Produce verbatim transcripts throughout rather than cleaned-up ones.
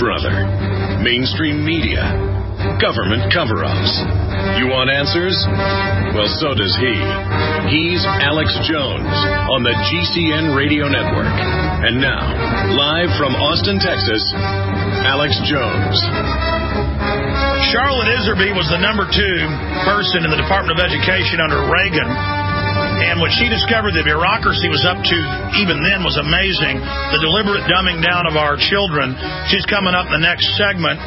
brother. Mainstream media. Government cover-ups. You want answers? Well, so does he. He's Alex Jones on the G C N Radio Network. And now, live from Austin, Texas, Alex Jones. Charlotte Iserby was the number two person in the Department of Education under Reagan. And what she discovered the bureaucracy was up to even then was amazing. The deliberate dumbing down of our children. She's coming up in the next segment.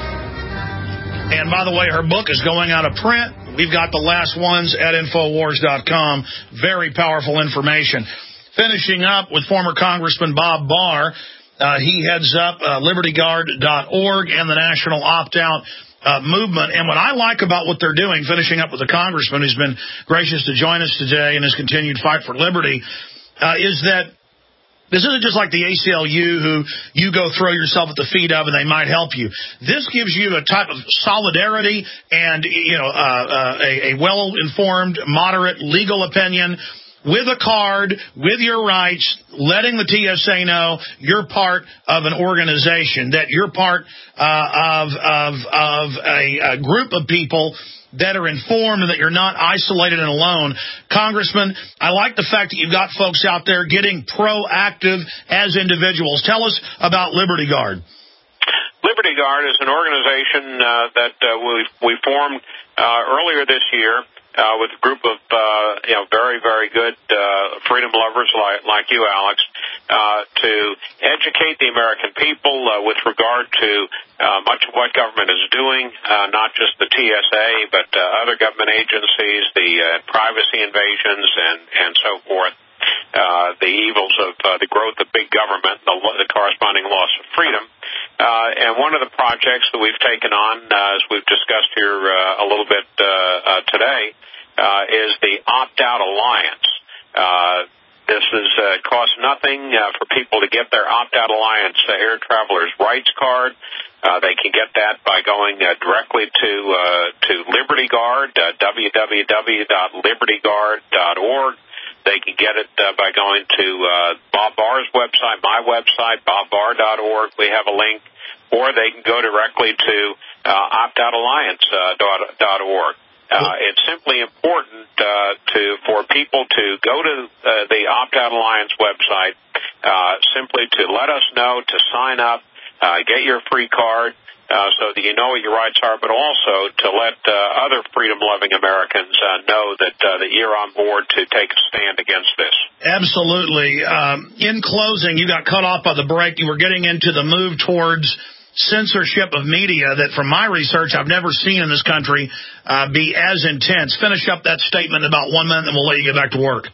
And by the way, her book is going out of print. We've got the last ones at Infowars dot com. Very powerful information. Finishing up with former Congressman Bob Barr. Uh, he heads up uh, Liberty Guard dot org and the National Opt-Out Uh, movement. And what I like about what they're doing, finishing up with the congressman who's been gracious to join us today in his continued fight for liberty, uh, is that this isn't just like the A C L U who you go throw yourself at the feet of and they might help you. This gives you a type of solidarity and, you know, uh, uh, a, a well-informed, moderate legal opinion with a card, with your rights, letting the T S A know you're part of an organization, that you're part uh, of of, of a, a group of people that are informed and that you're not isolated and alone. Congressman, I like the fact that you've got folks out there getting proactive as individuals. Tell us about Liberty Guard. Liberty Guard is an organization uh, that uh, we, we formed uh, earlier this year. Uh, with a group of, uh, you know, very, very good, uh, freedom lovers like, like you, Alex, uh, to educate the American people, uh, with regard to, uh, much of what government is doing, uh, not just the T S A, but, uh, other government agencies, the, uh, privacy invasions and, and so forth, uh, the evils of, uh, the growth of big government, the, the corresponding loss of freedom. Uh, and one of the projects that we've taken on, uh, as we've discussed here uh, a little bit uh, uh, today, uh, is the Opt-Out Alliance. Uh, this is uh, costs nothing uh, for people to get their Opt-Out Alliance uh, Air Travelers Rights Card. Uh, they can get that by going uh, directly to uh, to Liberty Guard, uh, w w w dot liberty guard dot org. They can get it uh, by going to uh, Bob Barr's website, my website, bob barr dot org. We have a link. Or they can go directly to uh, opt out alliance dot org. Uh, it's simply important uh, to for people to go to uh, the Opt-Out Alliance website, uh, simply to let us know, to sign up, uh, get your free card, Uh, so that you know what your rights are, but also to let uh, other freedom-loving Americans uh, know that uh, that you're on board to take a stand against this. Absolutely. Um, in closing, you got cut off by the break. You were getting into the move towards censorship of media that, from my research, I've never seen in this country uh, be as intense. Finish up that statement in about one minute, and we'll let you get back to work.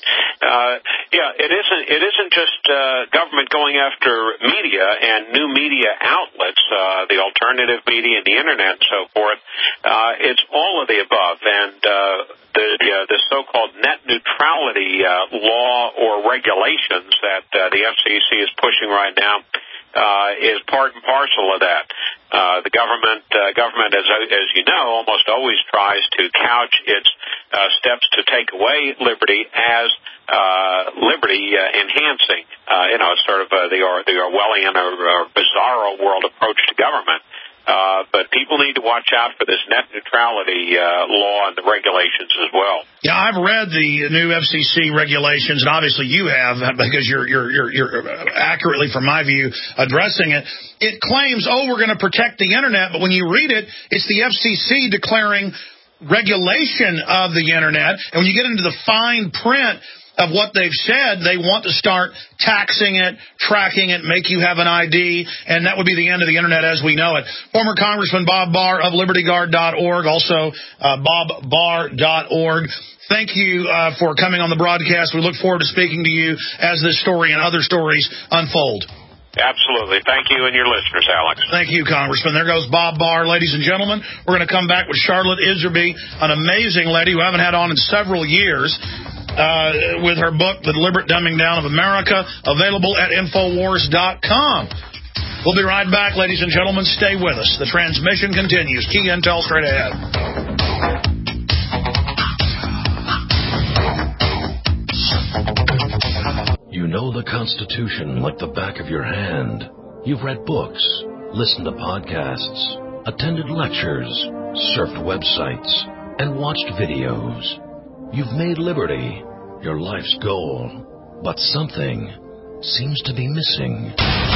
Uh, yeah, it isn't. It isn't just uh, government going after media and new media outlets, uh, the alternative media and the internet and so forth. Uh, it's all of the above, and uh, the uh, the so-called net neutrality uh, law or regulations that uh, the F C C is pushing right now uh, is part and parcel of that. Uh, the government, uh, government, as as you know, almost always tries to couch its uh, steps to take away liberty as uh, liberty uh, enhancing. Uh, you know, it's sort of uh, the, or, the Orwellian or, or bizarro world approach to government. Uh, but people need to watch out for this net neutrality uh, law and the regulations as well. Yeah, I've read the new F C C regulations, and obviously you have, because you're you're you're, you're accurately, from my view, addressing it. It claims, oh, we're going to protect the internet, but when you read it, it's the F C C declaring regulation of the internet, and when you get into the fine print of what they've said, they want to start taxing it, tracking it, make you have an I D, and that would be the end of the internet as we know it. Former Congressman Bob Barr of Liberty Guard dot org, also uh, bob barr dot org. Thank you uh, for coming on the broadcast. We look forward to speaking to you as this story and other stories unfold. Absolutely. Thank you and your listeners, Alex. Thank you, Congressman. There goes Bob Barr. Ladies and gentlemen, we're going to come back with Charlotte Iserby, an amazing lady who I haven't had on in several years, uh, with her book, The Deliberate Dumbing Down of America, available at Infowars dot com. We'll be right back, ladies and gentlemen. Stay with us. The transmission continues. Key intel straight ahead. You know the Constitution like the back of your hand. You've read books, listened to podcasts, attended lectures, surfed websites, and watched videos. You've made liberty your life's goal, but something seems to be missing.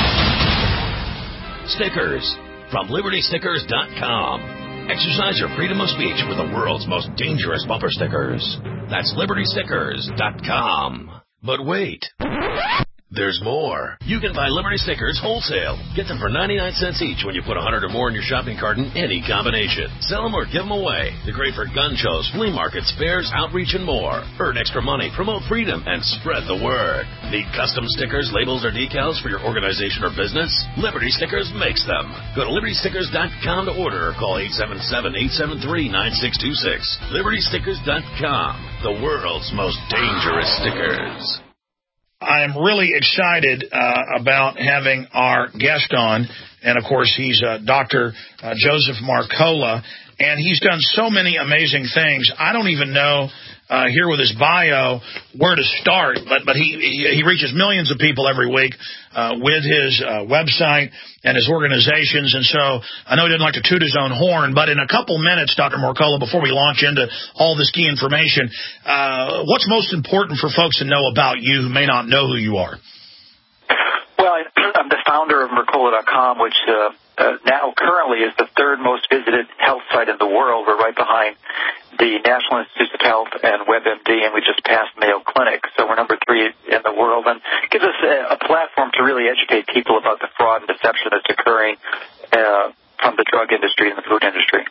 Stickers from Liberty Stickers dot com. Exercise your freedom of speech with the world's most dangerous bumper stickers. That's Liberty Stickers dot com. But wait. There's more. You can buy Liberty Stickers wholesale. Get them for ninety-nine cents each when you put one hundred or more in your shopping cart in any combination. Sell them or give them away. They're great for gun shows, flea markets, fairs, outreach, and more. Earn extra money, promote freedom, and spread the word. Need custom stickers, labels, or decals for your organization or business? Liberty Stickers makes them. Go to Liberty Stickers dot com to order or call eight seven seven, eight seven three, nine six two six. Liberty Stickers dot com, the world's most dangerous stickers. I am really excited uh, about having our guest on, and of course he's uh, Doctor Uh, Joseph Mercola, and he's done so many amazing things. I don't even know uh, here with his bio where to start, but but he he, he reaches millions of people every week uh, with his uh, website and his organizations, and so I know he didn't like to toot his own horn, but in a couple minutes, Doctor Mercola, before we launch into all this key information, uh, what's most important for folks to know about you who may not know who you are? Well, I'm the founder of Mercola dot com, which uh, uh, now currently is the third most visited health site in the world. We're right behind the National Institutes of Health and WebMD, and we just passed Mayo Clinic. So we're number three in the world, and gives us a, a platform to really educate people about the fraud and deception that's occurring uh, from the drug industry and the food industry.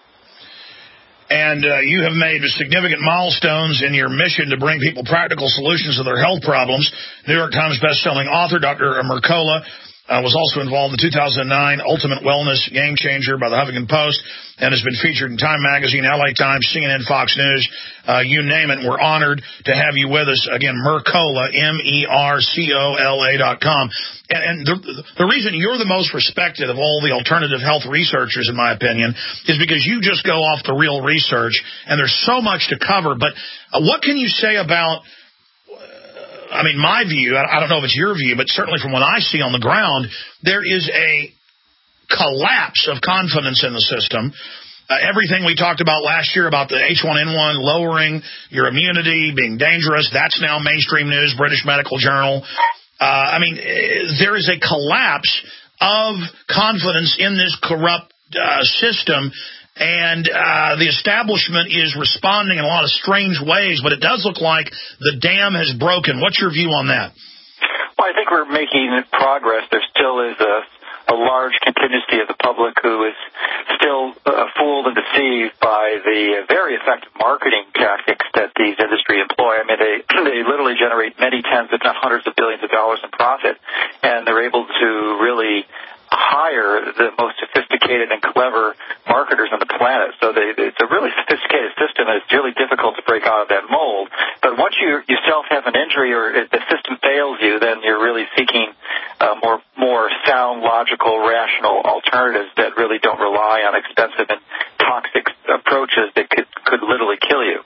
And uh, you have made significant milestones in your mission to bring people practical solutions to their health problems. New York Times bestselling author Doctor Mercola uh, was also involved in the two thousand nine Ultimate Wellness Game Changer by the Huffington Post and has been featured in Time Magazine, L A Times, C N N, Fox News, uh, you name it. We're honored to have you with us. Again, Mercola, M E R C O L A dot com. And, and the, the reason you're the most respected of all the alternative health researchers, in my opinion, is because you just go off the real research, and there's so much to cover. But uh, what can you say about, uh, I mean, my view, I, I don't know if it's your view, but certainly from what I see on the ground, there is a collapse of confidence in the system. Uh, everything we talked about last year about the H one N one lowering your immunity, being dangerous, that's now mainstream news, British Medical Journal. Uh, I mean, there is a collapse of confidence in this corrupt uh, system, and uh, the establishment is responding in a lot of strange ways, but it does look like the dam has broken. What's your view on that? Well, I think we're making progress. There still is a a large contingency of the public who is still uh, fooled and deceived by the very effective marketing tactics that these industry employ. I mean, they they literally generate many tens, if not hundreds of billions of dollars in profit, and they're able to really hire the most sophisticated and clever marketers on the planet. So they, it's a really sophisticated system, and it's really difficult to break out of that mold. But once you yourself have an injury or if the system fails you, then you're really seeking uh, more more sound, logical, rational alternatives that really don't rely on expensive and toxic approaches that could, could literally kill you.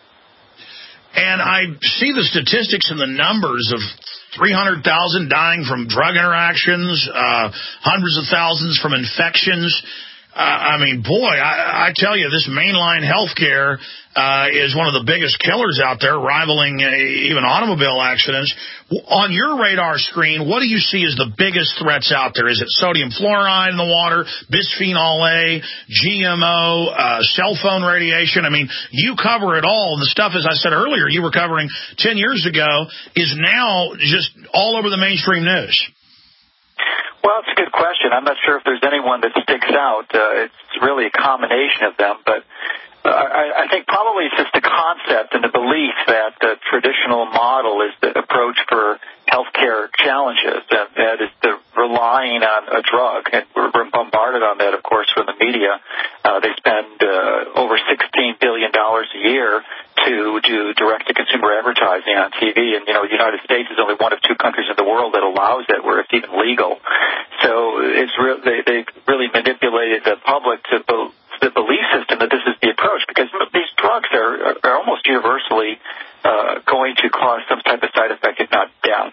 And I see the statistics and the numbers of three hundred thousand dying from drug interactions, uh, hundreds of thousands from infections. Uh, I mean, boy, I, I tell you, this mainline healthcare uh, is one of the biggest killers out there, rivaling uh, even automobile accidents. On your radar screen, what do you see as the biggest threats out there? Is it sodium fluoride in the water, bisphenol A, G M O, uh, cell phone radiation? I mean, you cover it all. And the stuff, as I said earlier, you were covering ten years ago is now just all over the mainstream news. Well, it's a good question. I'm not sure if there's anyone that sticks out. Uh, it's really a combination of them, but uh, I, I think probably it's just the concept and the belief that the traditional model is the approach for healthcare challenges, and that is the relying on a drug. And we're, we're bombarded on that, of course, from the media. Uh, they spend uh, over sixteen billion dollars a year to do direct-to-consumer advertising on T V. And, you know, the United States is only one of two countries in the world that allows it, where it's even legal. So it's re- they, they've really manipulated the public to be- the belief system that this is the approach, because these drugs are, are almost universally uh, going to cause some type of side effect, if not death. I mean, it's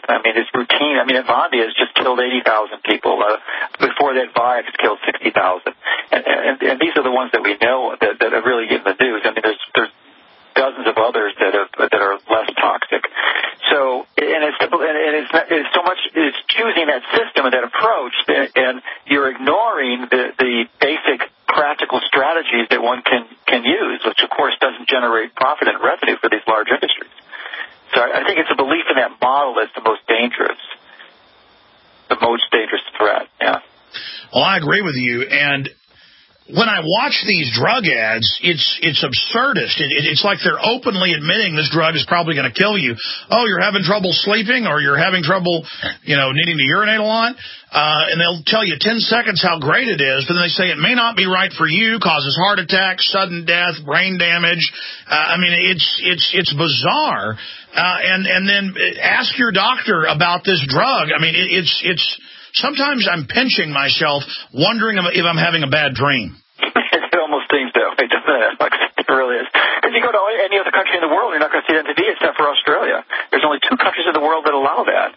almost routine. I mean, Avandia has just killed eighty thousand people. Uh, before that, Vioxx has killed sixty thousand. And, and, and these are the ones that we know that, that are really getting the news. I mean, there's, there's dozens of others that are, that are less toxic. So, and it's, and it's, not, it's so much, it's choosing that system and that approach, that, and you're ignoring the, the basic practical strategies that one can, can use, which of course doesn't generate profit and revenue for these large industries. So I think it's a belief in that model that's the most dangerous, the most dangerous threat, yeah. Well, I agree with you, and when I watch these drug ads, it's it's absurdist. It, it, it's like they're openly admitting this drug is probably going to kill you. Oh, you're having trouble sleeping, or you're having trouble, you know, needing to urinate a lot, uh, and they'll tell you ten seconds how great it is, but then they say it may not be right for you, causes heart attacks, sudden death, brain damage. Uh, I mean, it's it's it's bizarre. Uh, and and then ask your doctor about this drug. I mean, it, it's it's. Sometimes I'm pinching myself, wondering if I'm having a bad dream. It almost seems that way, doesn't it? It really is. Because you go to any other country in the world, you're not going to see it on T V except for Australia. There's only two countries in the world that allow that.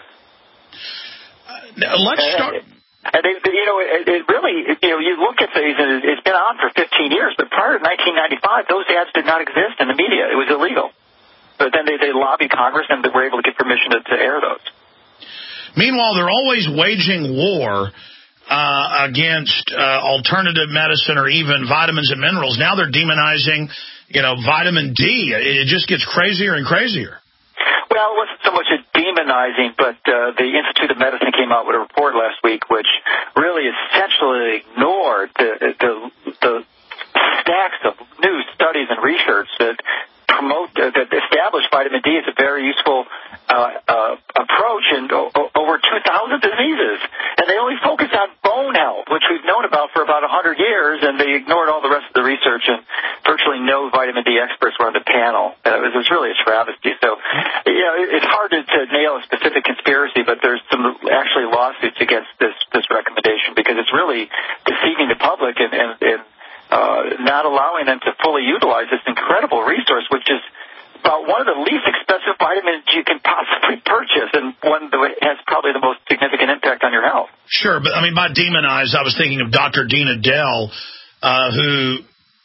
Uh, let's and, start. And they, you know, it, it really, you know, you look at these, and it's been on for fifteen years, but prior to nineteen ninety-five, those ads did not exist in the media. It was illegal. But then they, they lobbied Congress, and they were able to get permission to, to air those. Meanwhile, they're always waging war uh, against uh, alternative medicine or even vitamins and minerals. Now they're demonizing, you know, vitamin D. It just gets crazier and crazier. Well, it wasn't so much a demonizing, but uh, the Institute of Medicine came out with a report last week which really essentially ignored the, the, the stacks of new studies and research that promote, uh, that establish vitamin D as a very useful uh, uh, approach in o- over two thousand diseases. And they only focus on bone health, which we've known about for about one hundred years, and they ignored all the rest of the research, and virtually no vitamin D experts were on the panel. Uh, it, was, it was really a travesty. So, you know, it, it's hard to, to nail a specific conspiracy, but there's some actually lawsuits against this, this recommendation because it's really deceiving the public and, and, and uh, not allowing them to fully utilize this incredible resource, which is about one of the least expensive vitamins you can possibly purchase, and one that has probably the most significant impact on your health. Sure, but I mean, by demonized, I was thinking of Doctor Dean Adele, uh, who,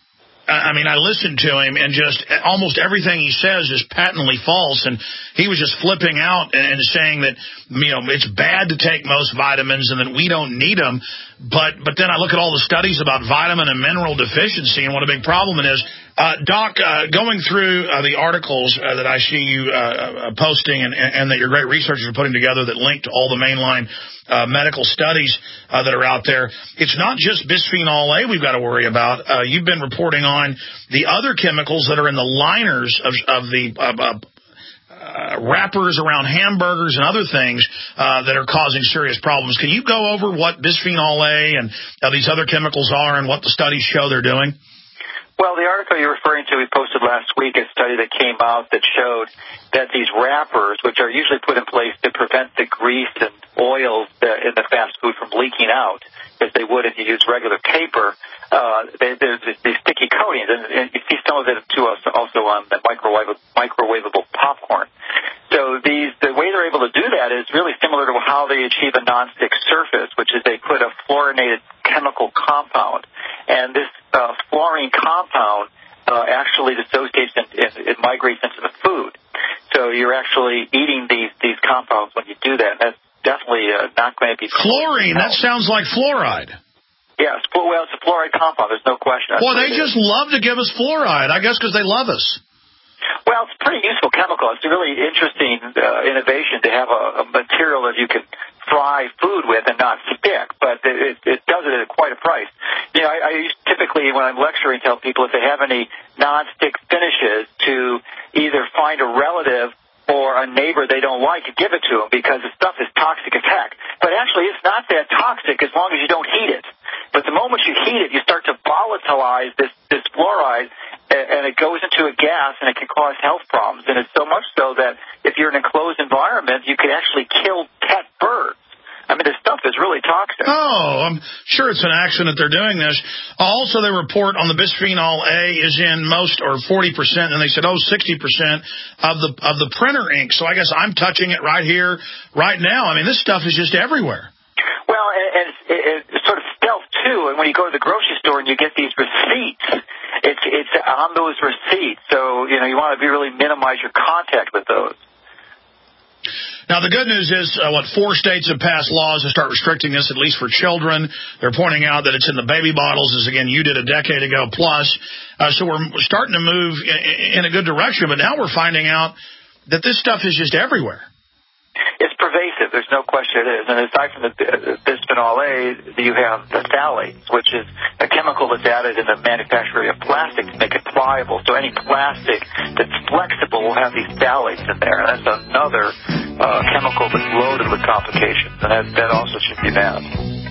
I mean, I listened to him, and just almost everything he says is patently false, and he was just flipping out and saying that, you know, it's bad to take most vitamins and that we don't need them, but but then I look at all the studies about vitamin and mineral deficiency, and what a big problem it is. Uh, Doc, uh, going through uh, the articles uh, that I see you uh, posting and, and that your great researchers are putting together that link to all the mainline uh, medical studies uh, that are out there, it's not just bisphenol A we've got to worry about. Uh, you've been reporting on the other chemicals that are in the liners of, of the uh, uh, wrappers around hamburgers and other things uh, that are causing serious problems. Can you go over what bisphenol A and uh, these other chemicals are and what the studies show they're doing? Well, the article you're referring to, we posted last week, a study that came out that showed that these wrappers, which are usually put in place to prevent the grease and oils in the fast food from leaking out, as they would if you use regular paper, uh, they, there's these sticky coatings, and, and you see some of it too also on the microwave, microwavable popcorn. So these, the way they're able to do that is really similar to how they achieve a nonstick surface, which is they put a fluorinated chemical compound, and this uh, fluorine compound uh, actually dissociates and, and it migrates into the food. So you're actually eating these, these compounds when you do that. And that's definitely uh, not going to be... Fluorine, that sounds like fluoride. Yes, well, it's a fluoride compound, there's no question. Well, they just love to give us fluoride, I guess because they love us. Well, it's a pretty useful chemical. It's a really interesting uh, innovation to have a, a material that you can fry food with and not stick, but it, it does it at quite a price. You know, I, I used typically, when I'm lecturing, tell people if they have any non-stick finishes to either find a relative or a neighbor they don't like, give it to them because the stuff is toxic as heck. But actually, it's not that toxic as long as you don't heat it. But the moment you heat it, you start to volatilize this, this fluoride, and it goes into a gas, and it can cause health problems. And it's so much so that if you're in an enclosed environment, you can actually kill pet birds. I mean, this stuff is really toxic. Oh, I'm sure it's an accident they're doing this. Also, they report on the bisphenol A is in most, or forty percent, and they said, oh, sixty percent of the of the printer ink. So I guess I'm touching it right here, right now. I mean, this stuff is just everywhere. Well, and, and it's, it, it's sort of stealth, too. And when you go to the grocery store and you get these receipts, it's it's on those receipts. So, you know, you want to be really minimize your contact with those. Now, the good news is, uh, what, four states have passed laws to start restricting this, at least for children. They're pointing out that it's in the baby bottles, as, again, you did a decade ago plus. Uh, so we're starting to move in, in a good direction, but now we're finding out that this stuff is just everywhere. It's pervasive. There's no question it is. And aside from the bisphenol A, you have the phthalates, which is a chemical that's added in the manufacturing of plastic to make it pliable. So any plastic that's flexible will have these phthalates in there. And that's another uh, chemical that's loaded with complications. And that, that also should be banned.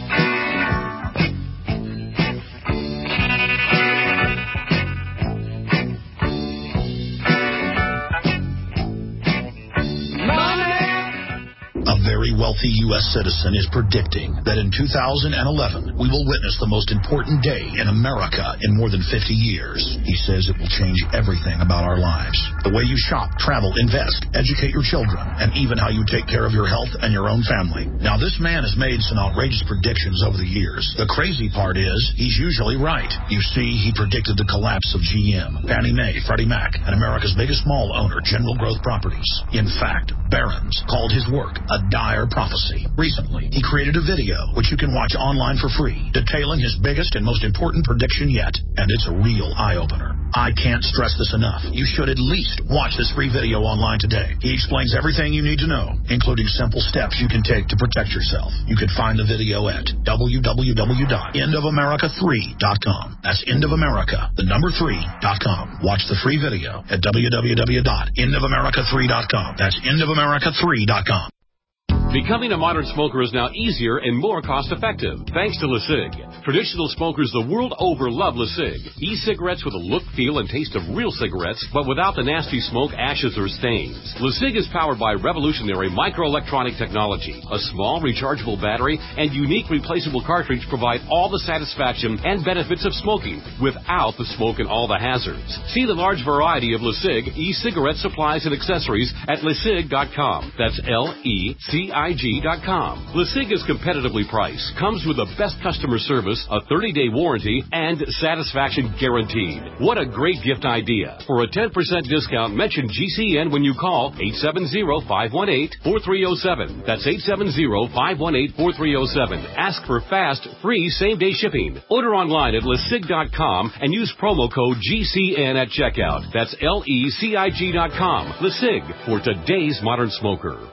A very wealthy U S citizen is predicting that in two thousand eleven, we will witness the most important day in America in more than fifty years. He says it will change everything about our lives. The way you shop, travel, invest, educate your children, and even how you take care of your health and your own family. Now, this man has made some outrageous predictions over the years. The crazy part is, he's usually right. You see, he predicted the collapse of G M, Fannie Mae, Freddie Mac, and America's biggest mall owner, General Growth Properties. In fact, Barron's called his work a dire prophecy. Recently, he created a video, which you can watch online for free, detailing his biggest and most important prediction yet, and it's a real eye-opener. I can't stress this enough. You should at least watch this free video online today. He explains everything you need to know, including simple steps you can take to protect yourself. You can find the video at w w w dot end of america three dot com. That's end of america, the number three dot com. Watch the free video at w w w dot end of america three dot com. That's end of america three dot com. Becoming a modern smoker is now easier and more cost-effective, thanks to LeSig. Traditional smokers the world over love LeSig. E-cigarettes with a look, feel, and taste of real cigarettes, but without the nasty smoke, ashes, or stains. LeSig is powered by revolutionary microelectronic technology. A small, rechargeable battery and unique replaceable cartridge provide all the satisfaction and benefits of smoking, without the smoke and all the hazards. See the large variety of LeSig e-cigarette supplies and accessories at lesig dot com. That's L E C I G dot com. LeSig is competitively priced, comes with the best customer service, a thirty-day warranty, and satisfaction guaranteed. What a great gift idea. For a ten percent discount, mention G C N when you call eight seven zero, five one eight, four three zero seven. That's eight seven zero, five one eight, four three zero seven. Ask for fast, free same-day shipping. Order online at lesig dot com and use promo code G C N at checkout. That's L E C I G dot com. LeSig, for today's modern smoker.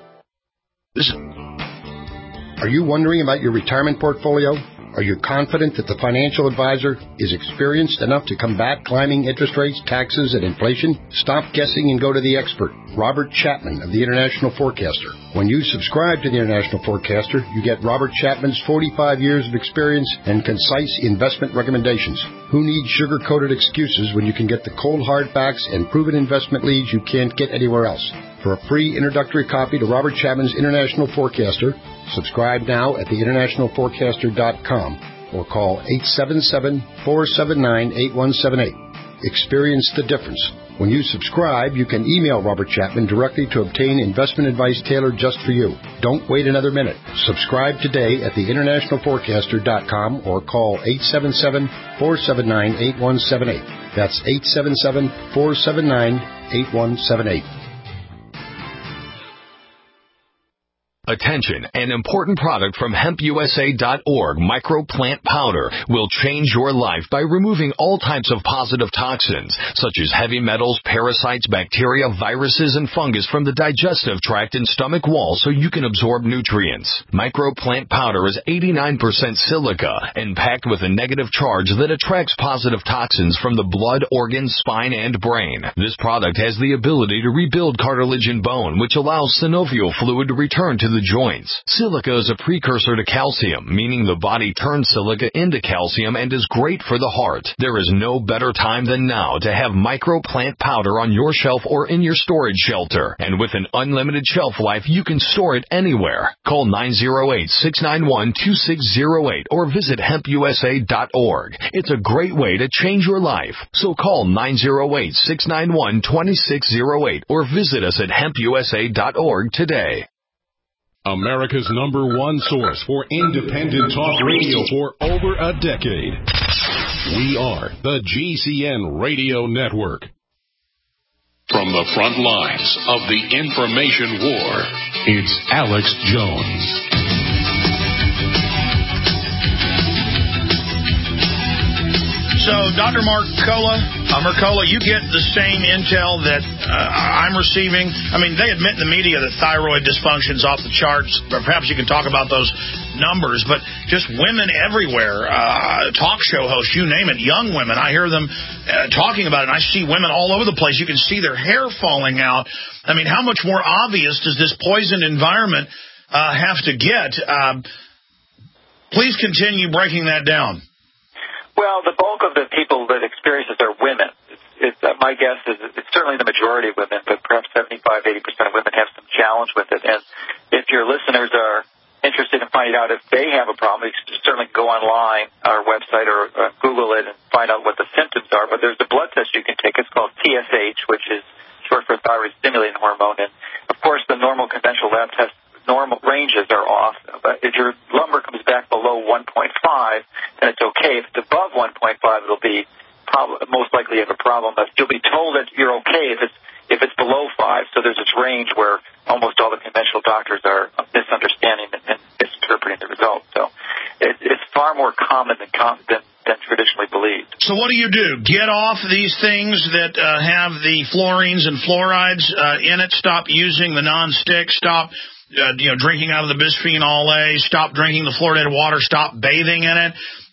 Are you wondering about your retirement portfolio? Are you confident that the financial advisor is experienced enough to combat climbing interest rates, taxes, and inflation? Stop guessing and go to the expert, Robert Chapman of the International Forecaster. When you subscribe to the International Forecaster, you get Robert Chapman's forty-five years of experience and concise investment recommendations. Who needs sugar-coated excuses when you can get the cold hard facts and proven investment leads you can't get anywhere else? For a free introductory copy to Robert Chapman's International Forecaster, subscribe now at the international forecaster dot com or call eight seven seven, four seven nine, eight one seven eight. Experience the difference. When you subscribe, you can email Robert Chapman directly to obtain investment advice tailored just for you. Don't wait another minute. Subscribe today at the international forecaster dot com or call eight seven seven, four seven nine, eight one seven eight. That's eight seven seven, four seven nine, eight one seven eight. Attention, an important product from hemp U S A dot org, microplant powder, will change your life by removing all types of positive toxins, such as heavy metals, parasites, bacteria, viruses, and fungus from the digestive tract and stomach wall so you can absorb nutrients. Microplant powder is eighty-nine percent silica and packed with a negative charge that attracts positive toxins from the blood, organs, spine, and brain. This product has the ability to rebuild cartilage and bone, which allows synovial fluid to return to the the joints. Silica is a precursor to calcium, meaning the body turns silica into calcium and is great for the heart. There is no better time than now to have microplant powder on your shelf or in your storage shelter. And with an unlimited shelf life, you can store it anywhere. Call nine oh eight, six nine one, two six oh eight or visit hemp u s a dot org. It's a great way to change your life. So call nine oh eight, six nine one, two six oh eight or visit us at hemp u s a dot org today. America's number one source for independent talk radio for over a decade. We are the G C N Radio Network. From the front lines of the information war, it's Alex Jones. So, Doctor Mercola, uh, Mercola, you get the same intel that uh, I'm receiving. I mean, they admit in the media that thyroid dysfunction's off the charts. Perhaps you can talk about those numbers, but just women everywhere, uh, talk show hosts, you name it, young women. I hear them uh, talking about it, and I see women all over the place. You can see their hair falling out. I mean, how much more obvious does this poisoned environment uh, have to get? Uh, please continue breaking that down. Well, the bulk of the people that experience this are women. It's, it's, uh, my guess is it's certainly the majority of women, but perhaps seventy-five, eighty percent of women have some challenge with it. And if your listeners are interested in finding out if they have a problem, you can certainly go online, our website, or uh, Google it and find out what the symptoms are. But there's a blood test you can take. It's called T S H, which is short for thyroid-stimulating hormone. And, of course, the normal conventional lab test normal ranges are off. But if your number comes back below one point five, then it's okay. If it's above one point five, it'll be prob- most likely you have a problem. But you'll be told that you're okay if it's if it's below five. So there's this range where almost all the conventional doctors are misunderstanding and misinterpreting the results. So it, it's far more common than, com- than than traditionally believed. So what do you do? Get off these things that uh, have the fluorines and fluorides uh, in it. Stop using the non-stick. Stop Uh, you know, drinking out of the bisphenol A, stop drinking the fluoridated water, stop bathing in it.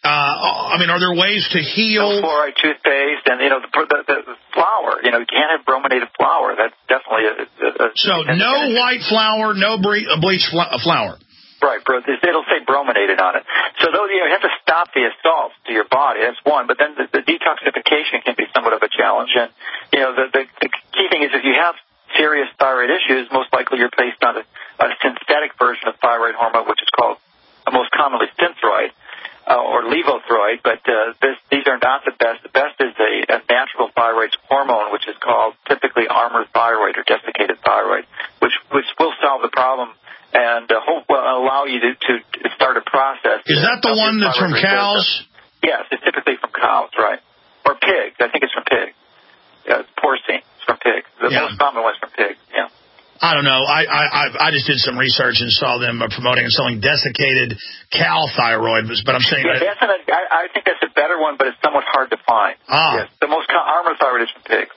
Uh, I mean, are there ways to heal? No fluoride toothpaste and, you know, the, the, the flour. You know, you can't have brominated flour. That's definitely a... a, a so no a, white flour, no bre- bleach fl- flour. Right, bro. It'll say brominated on it. So those, you know, you have to stop the assaults to your body. That's one. But then the, the detoxification can be somewhat of a challenge. And, you know, the, the, the key thing is if you have serious thyroid issues, most likely you're placed on a, a synthetic version of thyroid hormone, which is called uh, most commonly Synthroid uh, or Levothyroid, but uh, this, these are not the best. The best is a, a natural thyroid hormone, which is called typically armored thyroid or desiccated thyroid, which which will solve the problem and uh, hope will allow you to, to start a process. Is that the one that's from cows? Yes, it's typically from cows, right? Or pigs. I think it's from pigs. Yeah, it's porcine. It's from pigs. The yeah. most common one's from pigs, yeah. I don't know. I, I I just did some research and saw them promoting and selling desiccated cow thyroid, but I'm saying... Yeah, that's an, I, I think that's a better one, but it's somewhat hard to find. Ah. Yes, the most armored thyroid is from pigs.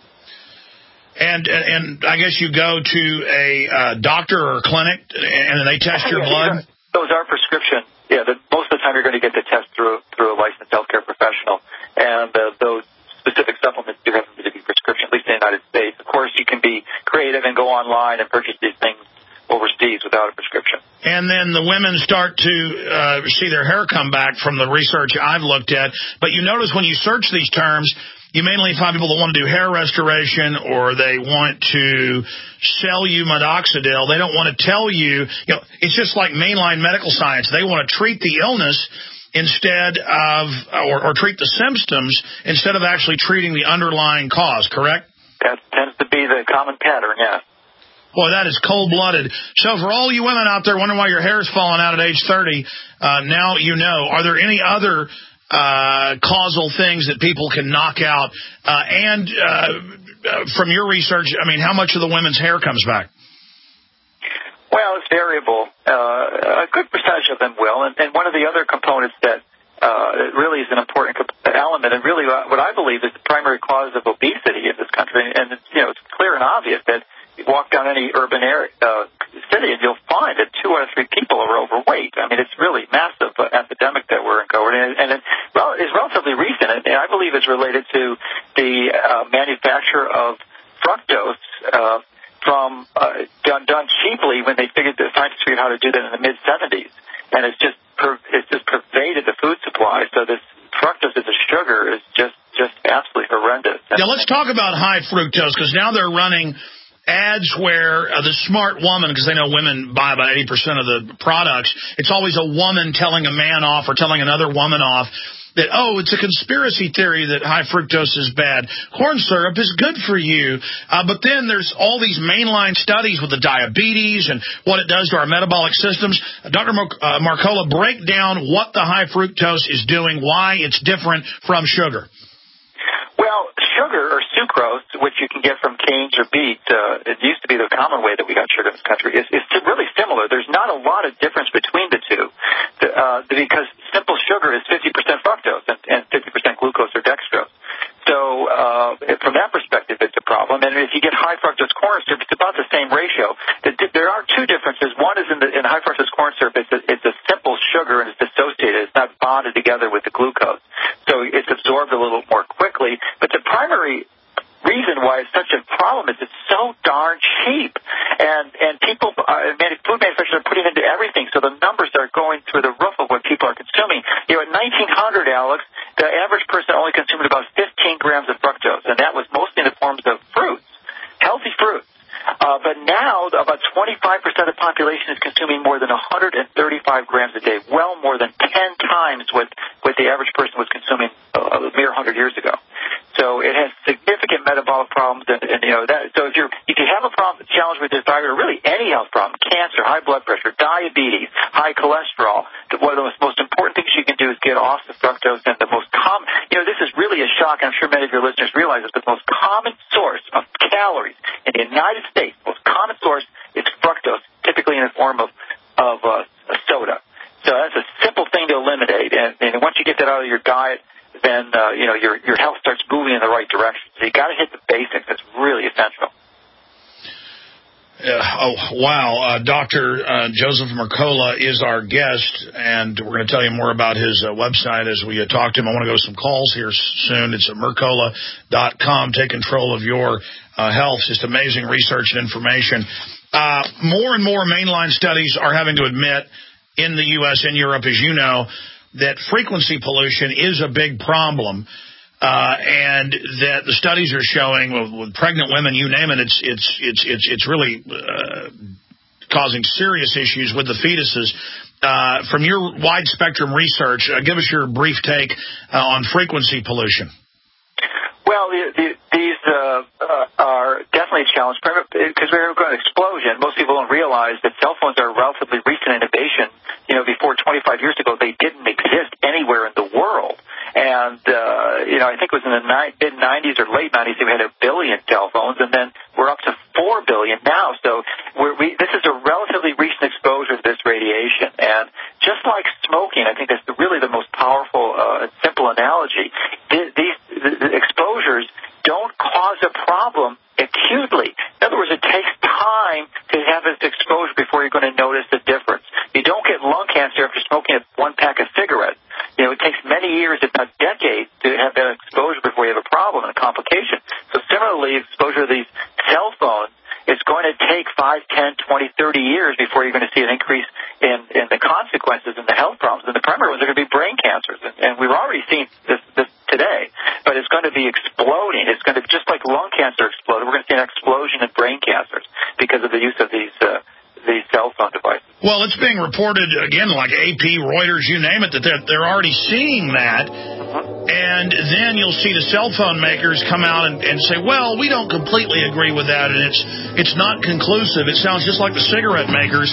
And, and and I guess you go to a uh, doctor or a clinic, and they test your yeah, blood? Those are prescription. Yeah, the, most of the time you're going to get the test through through a licensed healthcare professional, and uh, those specific supplements do have to be prescription, at least in the United States. Of course, you can be creative and go online and purchase these things overseas without a prescription. And then the women start to uh, see their hair come back from the research I've looked at. But you notice when you search these terms, you mainly find people that want to do hair restoration or they want to sell you minoxidil. They don't want to tell you, you know, it's just like mainline medical science. They want to treat the illness instead of, or, or treat the symptoms instead of actually treating the underlying cause, correct? That tends to be the common pattern, yeah. Boy, that is cold-blooded. So for all you women out there wondering why your hair is falling out at age thirty, uh, now you know. Are there any other uh, causal things that people can knock out? Uh, and uh, from your research, I mean, how much of the women's hair comes back? Well, it's variable. Uh, a good percentage of them will. And, and one of the other components that uh, really is an important element, and really what I believe is the primary cause of obesity in this country, and it's, you know, it's clear and obvious that you walk down any urban area, uh, city and you'll find that two out of three people are overweight. I mean, it's really massive uh, epidemic that we're encoding, and, and it well, is relatively recent, and I believe it's related to the uh, manufacture of fructose uh, from uh, done, done cheaply when they figured the scientists figured out how to do that in the mid seventies, and it's just per, it's just pervaded the food supply. So this fructose as a sugar is just just absolutely horrendous. Now let's talk about high fructose, because now they're running ads where uh, the smart woman, because they know women buy about eighty percent of the products, it's always a woman telling a man off or telling another woman off that, oh, it's a conspiracy theory that high fructose is bad. Corn syrup is good for you. Uh, but then there's all these mainline studies with the diabetes and what it does to our metabolic systems. Doctor Mar- uh, Marcola, break down what the high fructose is doing, why it's different from sugar. Well, sugar, or sucrose, which you can get from canes or beet, uh, it used to be the common way that we got sugar in this country, is, is really similar. There's not a lot of difference between the two, uh, because simple sugar is fifty percent fructose and, and fifty percent glucose or dextrose. So uh, from that perspective, it's a problem. And if you get high fructose corn syrup, it's about the same ratio. There are two differences. One is in the in high fructose corn syrup, it's a, it's a simple sugar and it's dissociated. It's not bonded together with the glucose. So it's absorbed a little more quickly. But the primary reason why it's such a problem is it's so darn cheap. And and people, uh, food manufacturers are putting it into everything. So the numbers are going through the roof of what people are consuming. You know, in nineteen hundred, Alex, the average person only consumed about fifteen grams of fructose, and that was mostly in the forms of fruits, healthy fruits. Uh, but now, about twenty-five percent of the population is consuming more than one hundred thirty-five grams a day, well more than ten times what, what the average person was consuming uh, a mere one hundred years ago. So it has significant metabolic problems, and, and you know that. So if you're if you have a problem, challenge with this diet, or really any health problem, cancer, high blood pressure, diabetes, high cholesterol, one of the most, most important things you can do is get off the fructose. And the most common, you know, this is really a shock. I'm sure many of your listeners realize this, but the most common source of calories in the United States, the most common source is fructose, typically in the form of of uh, soda. So that's a simple thing to eliminate, and, and once you get that out of your diet, then uh, you know your your health starts moving in the right direction. So you got to hit the basics. That's really essential. Uh, oh, wow. Uh, Doctor Uh, Joseph Mercola is our guest, and we're going to tell you more about his uh, website as we uh, talk to him. I want to go to some calls here soon. It's at Mercola dot com. Take control of your uh, health. Just amazing research and information. Uh, more and more mainline studies are having to admit in the U S and Europe, as you know, that frequency pollution is a big problem. Uh, and that the studies are showing with, with pregnant women, you name it, it's it's it's it's it's really uh, causing serious issues with the fetuses. Uh, from your wide spectrum research, uh, give us your brief take uh, on frequency pollution. Well, the, the, these uh, uh, are definitely a challenge because we're going to explosion. Most people don't realize that cell phones are a relatively recent innovation. You know, before twenty-five years ago, they didn't exist anywhere in the world. And, uh, you know, I think it was in the mid-nineties or late nineties that we had a billion cell phones, and then we're up to four billion now. So we're, we, this is a relatively recent exposure to this radiation. And just like smoking, I think that's the, really the most powerful, uh, simple analogy. These, these the exposures don't cause a problem acutely. In other words, it takes time to have this exposure before you're going to notice the difference. You don't get lung cancer after smoking one pack of cigarettes. You know, it takes many years, if not decades, to have that exposure before you have a problem and a complication. So similarly, exposure to these cell phones, it's going to take five, ten, twenty, thirty years before you're going to see an increase in, in the consequences and the health problems. And the primary ones are going to be brain cancers. And, and we've already seen this, this today, but it's going to be exploding. It's going to, just like lung cancer exploded, we're going to see an explosion in brain cancers because of the use of these uh, these cell phone devices. Well, it's being reported, again, like A P, Reuters, you name it, that they're, they're already seeing that. Uh-huh. And then you'll see the cell phone makers come out and, and say, well, we don't completely agree with that, and it's it's not conclusive. It sounds just like the cigarette makers.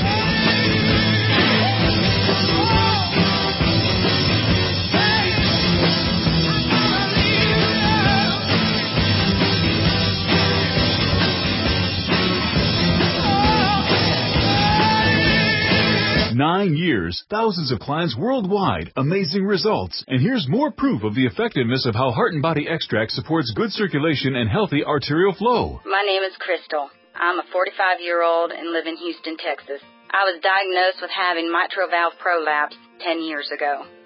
Nine years, thousands of clients worldwide, amazing results. And here's more proof of the effectiveness of how Heart and Body Extract supports good circulation and healthy arterial flow. My name is Crystal. I'm a forty-five-year-old and live in Houston, Texas. I was diagnosed with having mitral valve prolapse ten years ago.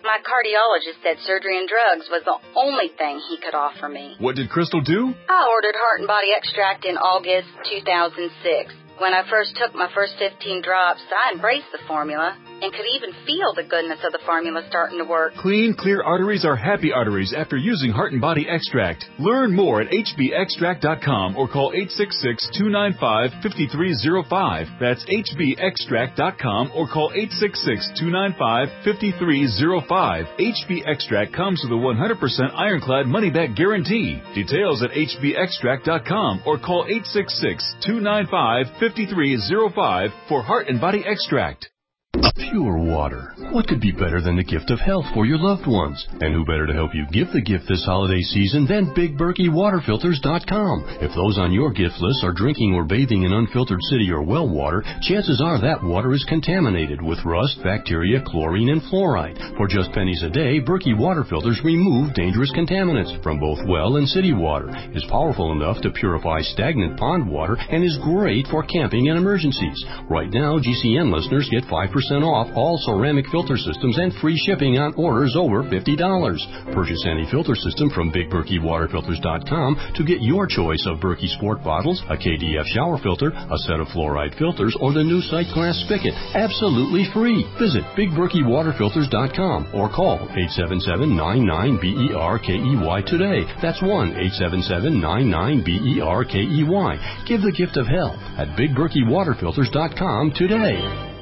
My cardiologist said surgery and drugs was the only thing he could offer me. What did Crystal do? I ordered Heart and Body Extract in August two thousand six. When I first took my first fifteen drops, I embraced the formula and could even feel the goodness of the formula starting to work. Clean, clear arteries are happy arteries after using Heart and Body Extract. Learn more at H B extract dot com or call eight six six, two nine five, five three zero five. That's H B extract dot com or call eight six six, two nine five, five three zero five. H B Extract comes with a one hundred percent ironclad money-back guarantee. Details at H B extract dot com or call eight six six, two nine five, five three zero five for Heart and Body Extract. Pure water. What could be better than the gift of health for your loved ones? And who better to help you give the gift this holiday season than Big Berkey Water Filters dot com? If those on your gift list are drinking or bathing in unfiltered city or well water, chances are that water is contaminated with rust, bacteria, chlorine, and fluoride. For just pennies a day, Berkey Water Filters remove dangerous contaminants from both well and city water, is powerful enough to purify stagnant pond water, and is great for camping and emergencies. Right now, G C N listeners get five percent off all ceramic filter systems and free shipping on orders over fifty dollars. Purchase any filter system from Big Berkey Water Filters dot com to get your choice of Berkey Sport bottles, a K D F shower filter, a set of fluoride filters, or the new sight glass spigot. Absolutely free. Visit Big Berkey Water Filters dot com or call eight seven seven, nine nine, B E R K E Y today. That's one eight seven seven, nine nine, B E R K E Y. Give the gift of health at Big Berkey Water Filters dot com today.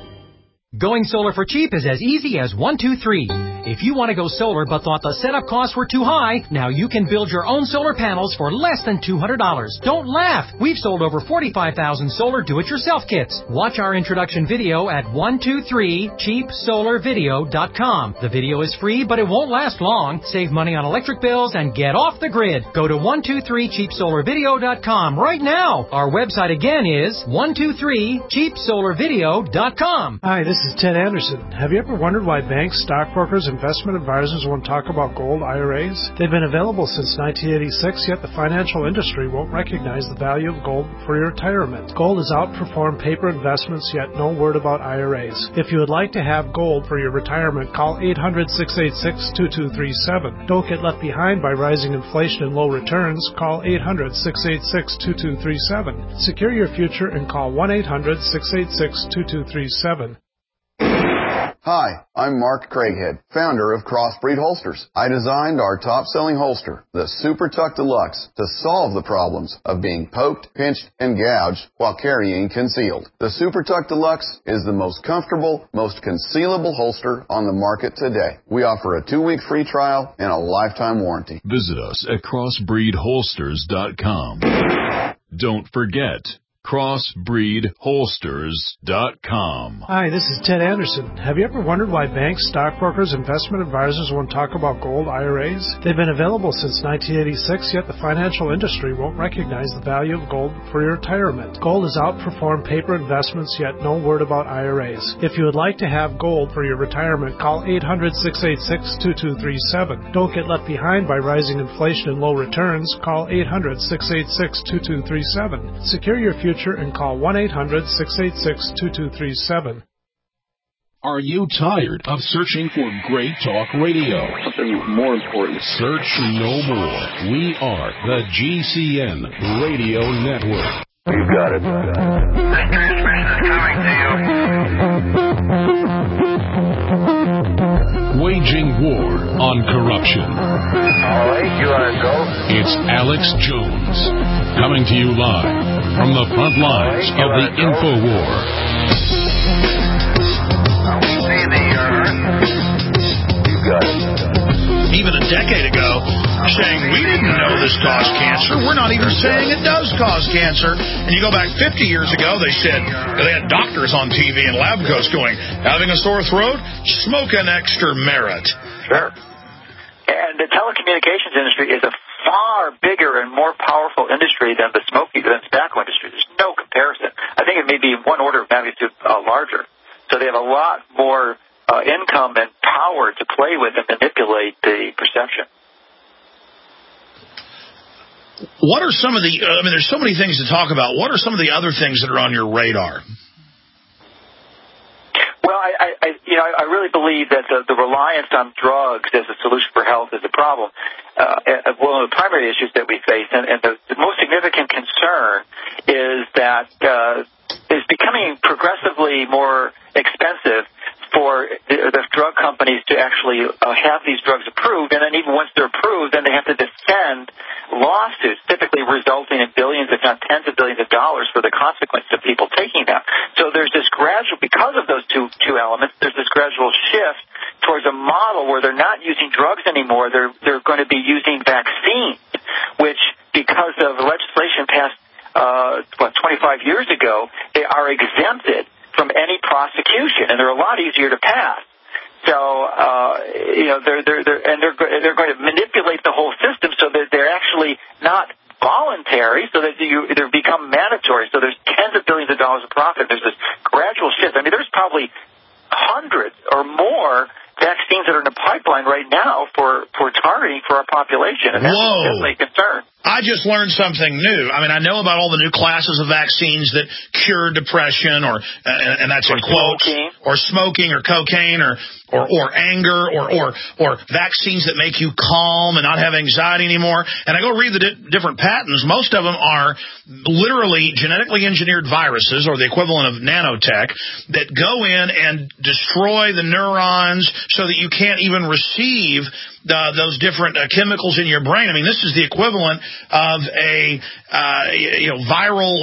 Going solar for cheap is as easy as one, two, three. If you want to go solar but thought the setup costs were too high, now you can build your own solar panels for less than two hundred dollars. Don't laugh. We've sold over forty-five thousand solar do-it-yourself kits. Watch our introduction video at one two three cheap solar video dot com. The video is free, but it won't last long. Save money on electric bills and get off the grid. Go to one two three cheap solar video dot com right now. Our website again is one two three cheap solar video dot com. Hi, this is Ted Anderson. Have you ever wondered why banks, stockbrokers, investment advisors won't talk about gold I R As? They've been available since nineteen eighty-six, yet the financial industry won't recognize the value of gold for your retirement. Gold has outperformed paper investments, yet no word about I R As. If you would like to have gold for your retirement, call eight hundred, six eight six, two two three seven. Don't get left behind by rising inflation and low returns. Call eight hundred, six eight six, two two three seven. Secure your future and call one eight hundred, six eight six, two two three seven. Hi, I'm Mark Craighead, founder of Crossbreed Holsters. I designed our top-selling holster, the Super Tuck Deluxe, to solve the problems of being poked, pinched, and gouged while carrying concealed. The Super Tuck Deluxe is the most comfortable, most concealable holster on the market today. We offer a two-week free trial and a lifetime warranty. Visit us at crossbreed holsters dot com. Don't forget, crossbreed holsters dot com. Hi, this is Ted Anderson. Have you ever wondered why banks, stockbrokers, investment advisors won't talk about gold I R As? They've been available since nineteen eighty-six, yet the financial industry won't recognize the value of gold for your retirement. Gold has outperformed paper investments, yet no word about I R As. If you would like to have gold for your retirement, call eight hundred, six eight six, two two three seven. Don't get left behind by rising inflation and low returns. Call eight hundred, six eight six, two two three seven. Secure your future and call one eight hundred, six eight six, two two three seven. Are you tired of searching for great talk radio? Something more important. Search no more. We are the G C N Radio Network. You got it. The transmission is coming to you. Waging war on corruption. All right, you want to go? It's Alex Jones, coming to you live from the front lines right, of the info war. We see the Earth. You got it. Even a decade ago, saying we didn't know this caused cancer. We're not even saying it does cause cancer. And you go back fifty years ago, they said, they had doctors on T V and lab coats going, having a sore throat? Smoke an extra Merit. Sure. And the telecommunications industry is a far bigger and more powerful industry than the smoking, than the tobacco industry. There's no comparison. I think it may be one order of magnitude uh, larger. So they have a lot more uh, income and power to play with and manipulate the perception. What are some of the, uh, I mean, there's so many things to talk about. What are some of the other things that are on your radar? Well, I, I, you know, I really believe that the, the reliance on drugs as a solution for health is a problem. Uh, one of the primary issues that we face, and, and the, the most significant concern, is that uh, it's becoming progressively more expensive for the, the drug companies to actually uh, have these drugs approved, and then even once they're approved, then they have to defend lawsuits, typically resulting in billions, if not tens of billions of dollars for the consequence of people taking them. So there's this gradual, because of those two two elements, there's this gradual shift towards a model where they're not using drugs anymore. They're they're going to be using vaccines, which, because of legislation passed uh, what twenty-five years ago, they are exempted from any prosecution, and they're a lot easier to pass. So, uh, you know, they're they're they're and they're they're going to manipulate the whole system so that they're actually not voluntary, so that you they become mandatory. So there's tens of billions of dollars of profit. There's this gradual shift. I mean, there's probably hundreds or more vaccines that are in the pipeline right now for, for targeting for our population, and that's Whoa. definitely a concern. I just learned something new. I mean, I know about all the new classes of vaccines that cure depression, or uh, and that's or in quotes, smoking. or smoking, or cocaine, or or, or anger, or, or or vaccines that make you calm and not have anxiety anymore. And I go read the di- different patents. Most of them are literally genetically engineered viruses, or the equivalent of nanotech, that go in and destroy the neurons so that you can't even receive Uh, those different uh, chemicals in your brain. I mean, this is the equivalent of a uh, you know viral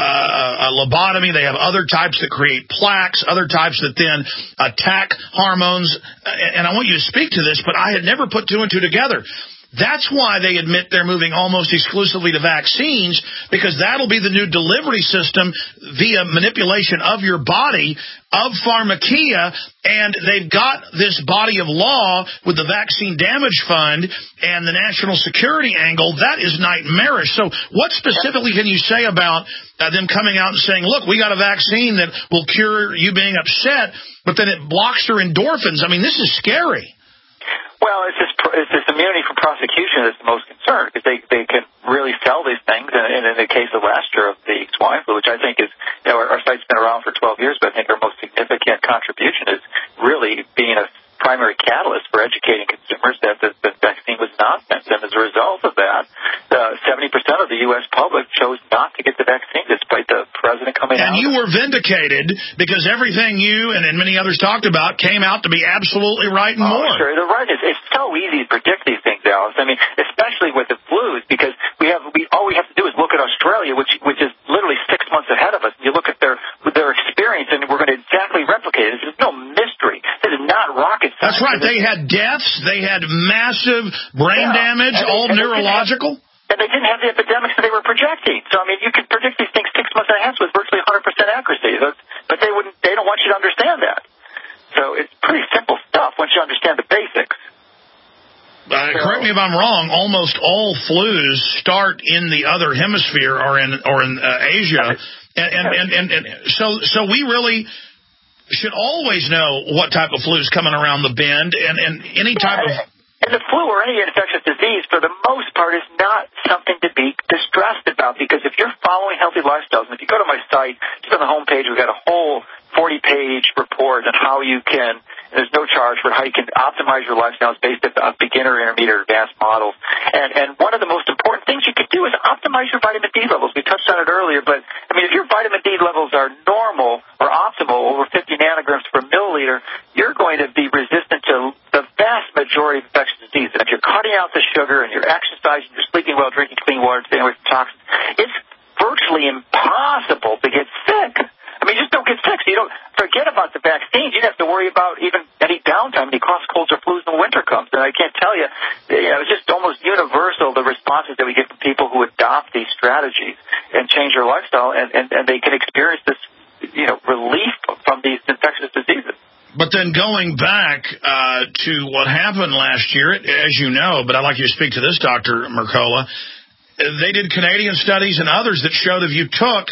uh, lobotomy. They have other types that create plaques, other types that then attack hormones. And I want you to speak to this, but I had never put two and two together. That's why they admit they're moving almost exclusively to vaccines, because that'll be the new delivery system via manipulation of your body of pharmakia, and they've got this body of law with the Vaccine Damage Fund and the national security angle. That is nightmarish. So what specifically can you say about uh, them coming out and saying, look, we got a vaccine that will cure you being upset, but then it blocks your endorphins? I mean, this is scary. Well, it's this, it's this immunity from prosecution that's the most concern, because they, they can really sell these things. And, and in the case of last year of the swine flu, which I think is, you know, our, our site's been around for twelve years, but I think our most significant contribution is really being a primary catalyst for educating consumers that the, the vaccine was nonsense. And as a result of that, uh, seventy percent of the U S public chose not to get the vaccine, despite the president coming and out. And you were vindicated, because everything you and, and many others talked about came out to be absolutely right and oh, more. Sure, they're right. It's, it's so easy to predict these things, Alice. I mean, especially with the flus, because we have we all we have to do is look at Australia, which which is literally six months ahead of us. You look at their their experience, and we're going to exactly replicate it. There's no mystery. This is not rocket science. That's right. They had deaths. They had massive brain yeah. damage, and all they, neurological. And they didn't have the epidemics that they were projecting. So, I mean, you can predict these things six months in advance with virtually one hundred percent accuracy. But they wouldn't. They don't want you to understand that. So it's pretty simple stuff once you understand the basics. Uh, correct me if I'm wrong. Almost all flus start in the other hemisphere, or in or in uh, Asia, and and, and and and so so we really should always know what type of flu is coming around the bend, and and any type yeah. of. And the flu or any infectious disease, for the most part, is not something to be distressed about, because if you're following healthy lifestyles, and if you go to my site, just on the homepage, we've got a whole forty-page report on how you can, and there's no charge for how you can optimize your lifestyles based on beginner, intermediate, advanced models. And, and one of the most important things you can do is optimize your vitamin D levels. We touched on it earlier, but, I mean, if your vitamin D levels are normal or optimal, over fifty nanograms per milliliter, you're going to be resistant to the vast majority of infectious disease. And if you're cutting out the sugar and you're exercising, you're sleeping well, drinking clean water, staying away from toxins, it's virtually impossible to get sick. I mean, just don't get sick. So you don't forget about the vaccines. You don't have to worry about even any downtime, any cough, colds, or flus when winter comes. And I can't tell you, you know, it's just almost universal, the responses that we get from people who adopt these strategies and change their lifestyle, and, and, and they can experience this, you know, relief from these infectious diseases. But then going back uh, to what happened last year, as you know, but I'd like you to speak to this, Doctor Mercola, they did Canadian studies and others that showed if you took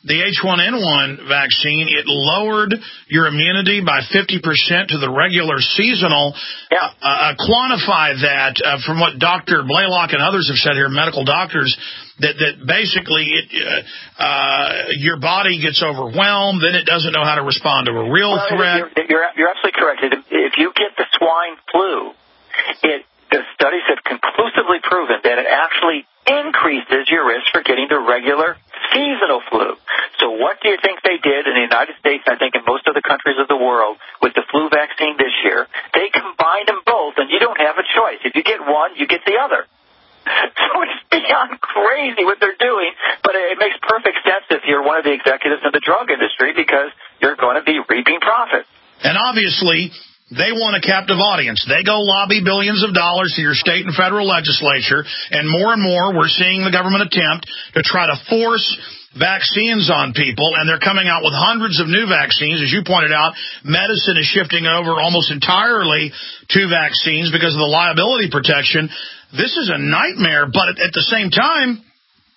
the H one N one vaccine, it lowered your immunity by fifty percent to the regular seasonal. Yeah. Uh, uh, quantify that uh, from what Doctor Blaylock and others have said here, medical doctors, that, that basically it, uh, uh, your body gets overwhelmed, then it doesn't know how to respond to a real well, threat. You're, you're, you're absolutely correct. If you get the swine flu, it the studies have conclusively proven that it actually increases your risk for getting the regular seasonal flu. So what do you think they did in the United States, I think in most other countries of the world, with the flu vaccine this year? They combined them both, and you don't have a choice. If you get one, you get the other. So it's beyond crazy what they're doing, but it makes perfect sense if you're one of the executives in the drug industry because you're going to be reaping profits. And obviously, they want a captive audience. They go lobby billions of dollars to your state and federal legislature, and more and more we're seeing the government attempt to try to force vaccines on people, and they're coming out with hundreds of new vaccines. As you pointed out, medicine is shifting over almost entirely to vaccines because of the liability protection. This is a nightmare, but at the same time,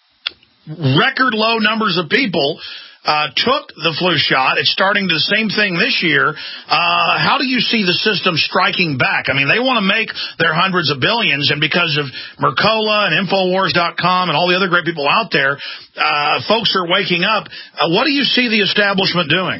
record low numbers of people Uh, took the flu shot. It's starting the same thing this year. Uh, how do you see the system striking back? I mean, they want to make their hundreds of billions, and because of Mercola and Infowars dot com and all the other great people out there, uh, folks are waking up. Uh, what do you see the establishment doing?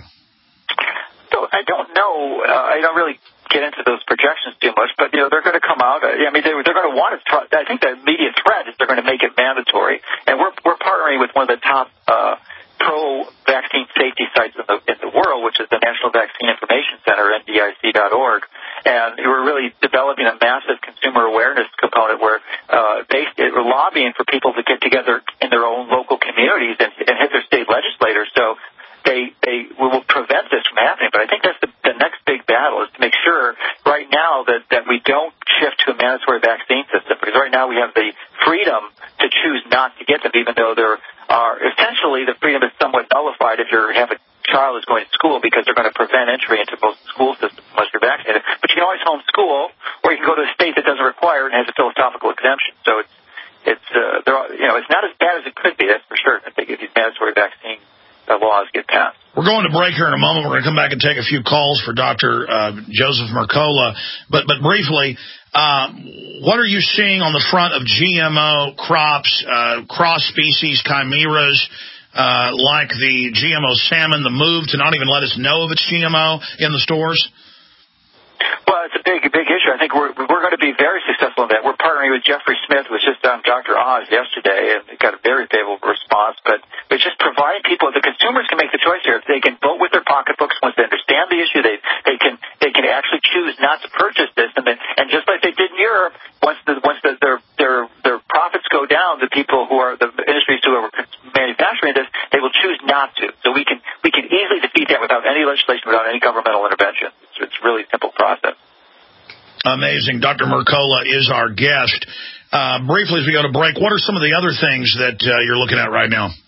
So I don't know. Uh, I don't really get into those projections too much, but, you know, they're going to come out. I mean, they, they're going to want to try. I think the immediate threat is they're going to make it mandatory, and we're, we're partnering with one of the top uh pro-vaccine safety sites in the, in the world, which is the National Vaccine Information Center, N V I C dot org. And we're really developing a massive consumer awareness component where uh, they, we're lobbying for people to get together in their own local communities and, and hit their state legislators. So they, they will prevent this from happening. But I think that's the, the next big battle is to make sure right now that, that we don't shift to a mandatory vaccine system, because right now we have the freedom to choose not to get them, even though they're are essentially the freedom is somewhat nullified if you have a child who's going to school, because they're going to prevent entry into most school systems unless you're vaccinated. But you can always homeschool, or you can go to a state that doesn't require it and has a philosophical exemption. So it's it's uh, there are, you know it's not as bad as it could be. That's for sure. I think if these mandatory vaccine uh, laws get passed. We're going to break here in a moment. We're going to come back and take a few calls for Doctor Uh, Joseph Mercola. But but briefly, um, what are you seeing on the front of G M O crops, uh, cross-species chimeras, uh, like the G M O salmon, the move to not even let us know if it's G M O in the stores? Well, it's a big, big issue. I think we're we're going to be very successful in that. We're partnering with Jeffrey Smith, who was just on Doctor Oz yesterday, and got a very favorable response. But it's just providing people, the consumers can make the choice here. If they can vote with their pocketbooks, once they understand the issue, they they can they can actually choose not to purchase this. And then, and just like they did in Europe, once the once the, their their their profits go down, the people who are the industries who are manufacturing this, they will choose not to. So we can we can easily defeat that without any legislation, without any governmental intervention. It's, it's really a simple process. Amazing. Doctor Mercola is our guest. Uh, briefly, as we go to break, what are some of the other things that uh, you're looking at right now?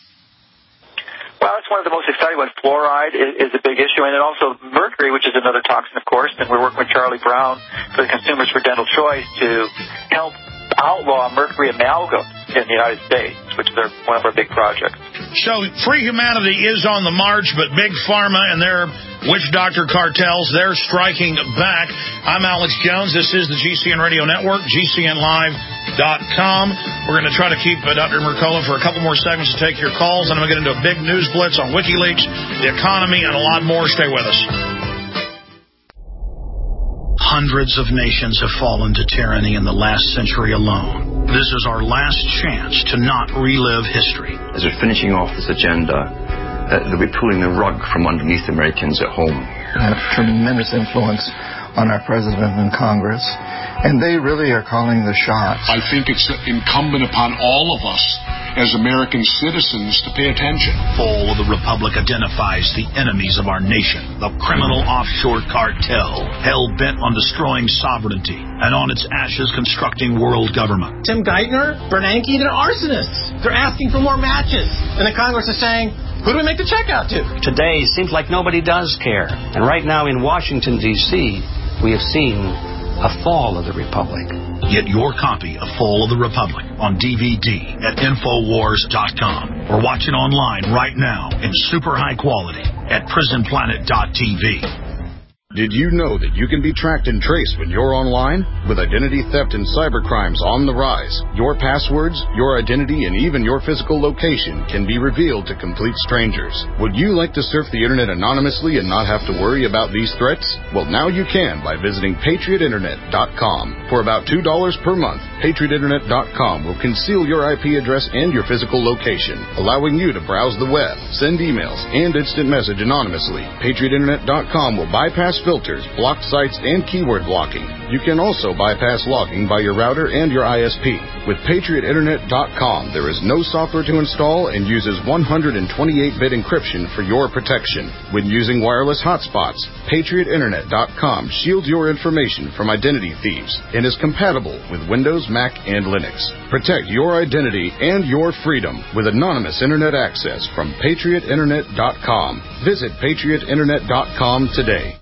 Well, it's one of the most exciting ones. Fluoride is, is a big issue, and then also mercury, which is another toxin, of course. And we're working with Charlie Brown for the Consumers for Dental Choice to help outlaw mercury amalgam in the United States, which is our, one of our big projects. So free humanity is on the march, but Big Pharma and their witch doctor cartels, they're striking back. I'm Alex Jones. This is the G C N Radio Network, G C N live dot com. We're going to try to keep uh, Doctor Mercola for a couple more segments to take your calls, and I'm going to get into a big news blitz on WikiLeaks, the economy, and a lot more. Stay with us. Hundreds of nations have fallen to tyranny in the last century alone. This is our last chance to not relive history. As we're finishing off this agenda, uh, they'll be pulling the rug from underneath Americans at home. They have tremendous influence on our president and Congress, and they really are calling the shots. I think it's incumbent upon all of us as American citizens to pay attention. Fall of the Republic identifies the enemies of our nation, the criminal offshore cartel, hell-bent on destroying sovereignty, and on its ashes constructing world government. Tim Geithner, Bernanke, they're arsonists. They're asking for more matches. And the Congress is saying, who do we make the check out to? Today seems like nobody does care. And right now in Washington, D C, we have seen A Fall of the Republic. Get your copy of Fall of the Republic on D V D at Infowars dot com or watch it online right now in super high quality at Prison Planet dot T V. Did you know that you can be tracked and traced when you're online? With identity theft and cybercrimes on the rise, your passwords, your identity, and even your physical location can be revealed to complete strangers. Would you like to surf the internet anonymously and not have to worry about these threats? Well, now you can by visiting Patriot Internet dot com. For about two dollars per month, Patriot Internet dot com will conceal your I P address and your physical location, allowing you to browse the web, send emails, and instant message anonymously. Patriot Internet dot com will bypass filters, blocked sites, and keyword blocking. You can also bypass logging by your router and your I S P. With Patriot Internet dot com, there is no software to install and uses one hundred twenty-eight bit encryption for your protection. When using wireless hotspots, Patriot Internet dot com shields your information from identity thieves and is compatible with Windows, Mac, and Linux. Protect your identity and your freedom with anonymous Internet access from Patriot Internet dot com. Visit Patriot Internet dot com today.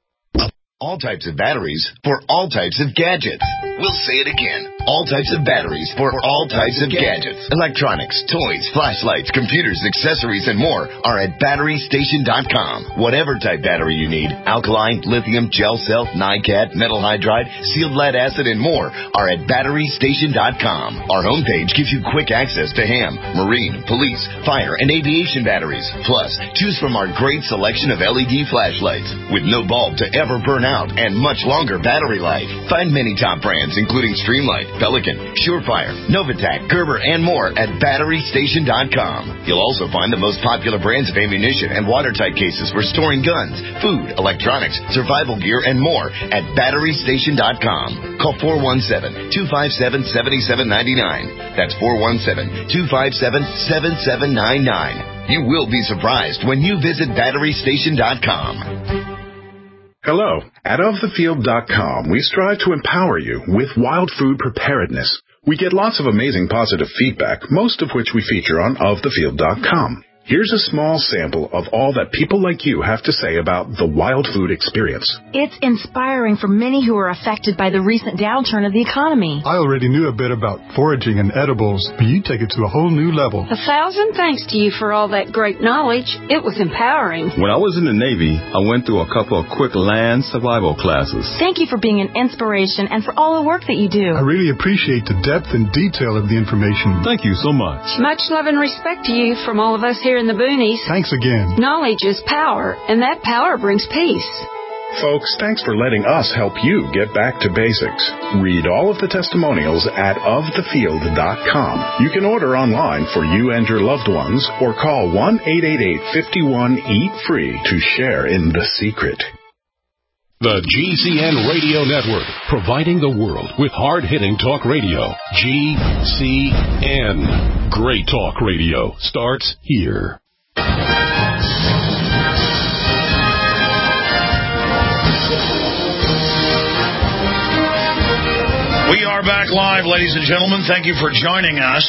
All types of batteries for all types of gadgets. We'll say it again. All types of batteries for all types of gadgets. Electronics, toys, flashlights, computers, accessories, and more are at battery station dot com. Whatever type battery you need, alkaline, lithium, gel cell, NiCad, metal hydride, sealed lead acid, and more are at battery station dot com. Our homepage gives you quick access to ham, marine, police, fire, and aviation batteries. Plus, choose from our great selection of L E D flashlights with no bulb to ever burn out and much longer battery life. Find many top brands including Streamlight, Pelican, Surefire, Novatac, Gerber, and more at battery station dot com. You'll also find the most popular brands of ammunition and watertight cases for storing guns, food, electronics, survival gear, and more at battery station dot com. Call four one seven, two five seven, seven seven nine nine. That's four one seven, two five seven, seven seven nine nine. You will be surprised when you visit battery station dot com. Hello. At of the field dot com, we strive to empower you with wild food preparedness. We get lots of amazing positive feedback, most of which we feature on of the field dot com. Here's a small sample of all that people like you have to say about the wild food experience. It's inspiring for many who are affected by the recent downturn of the economy. I already knew a bit about foraging and edibles, but you take it to a whole new level. A thousand thanks to you for all that great knowledge. It was empowering. When I was in the Navy, I went through a couple of quick land survival classes. Thank you for being an inspiration and for all the work that you do. I really appreciate the depth and detail of the information. Thank you so much. Much love and respect to you from all of us here in the boonies. Thanks again. Knowledge is power, and that power brings peace. Folks, thanks for letting us help you get back to basics. Read all of the testimonials at of the field dot com. You can order online for you and your loved ones or call one eight eight eight, five one, eat free to share in the secret. The G C N Radio Network, providing the world with hard-hitting talk radio. G C N. Great talk radio starts here. We are back live, ladies and gentlemen. Thank you for joining us.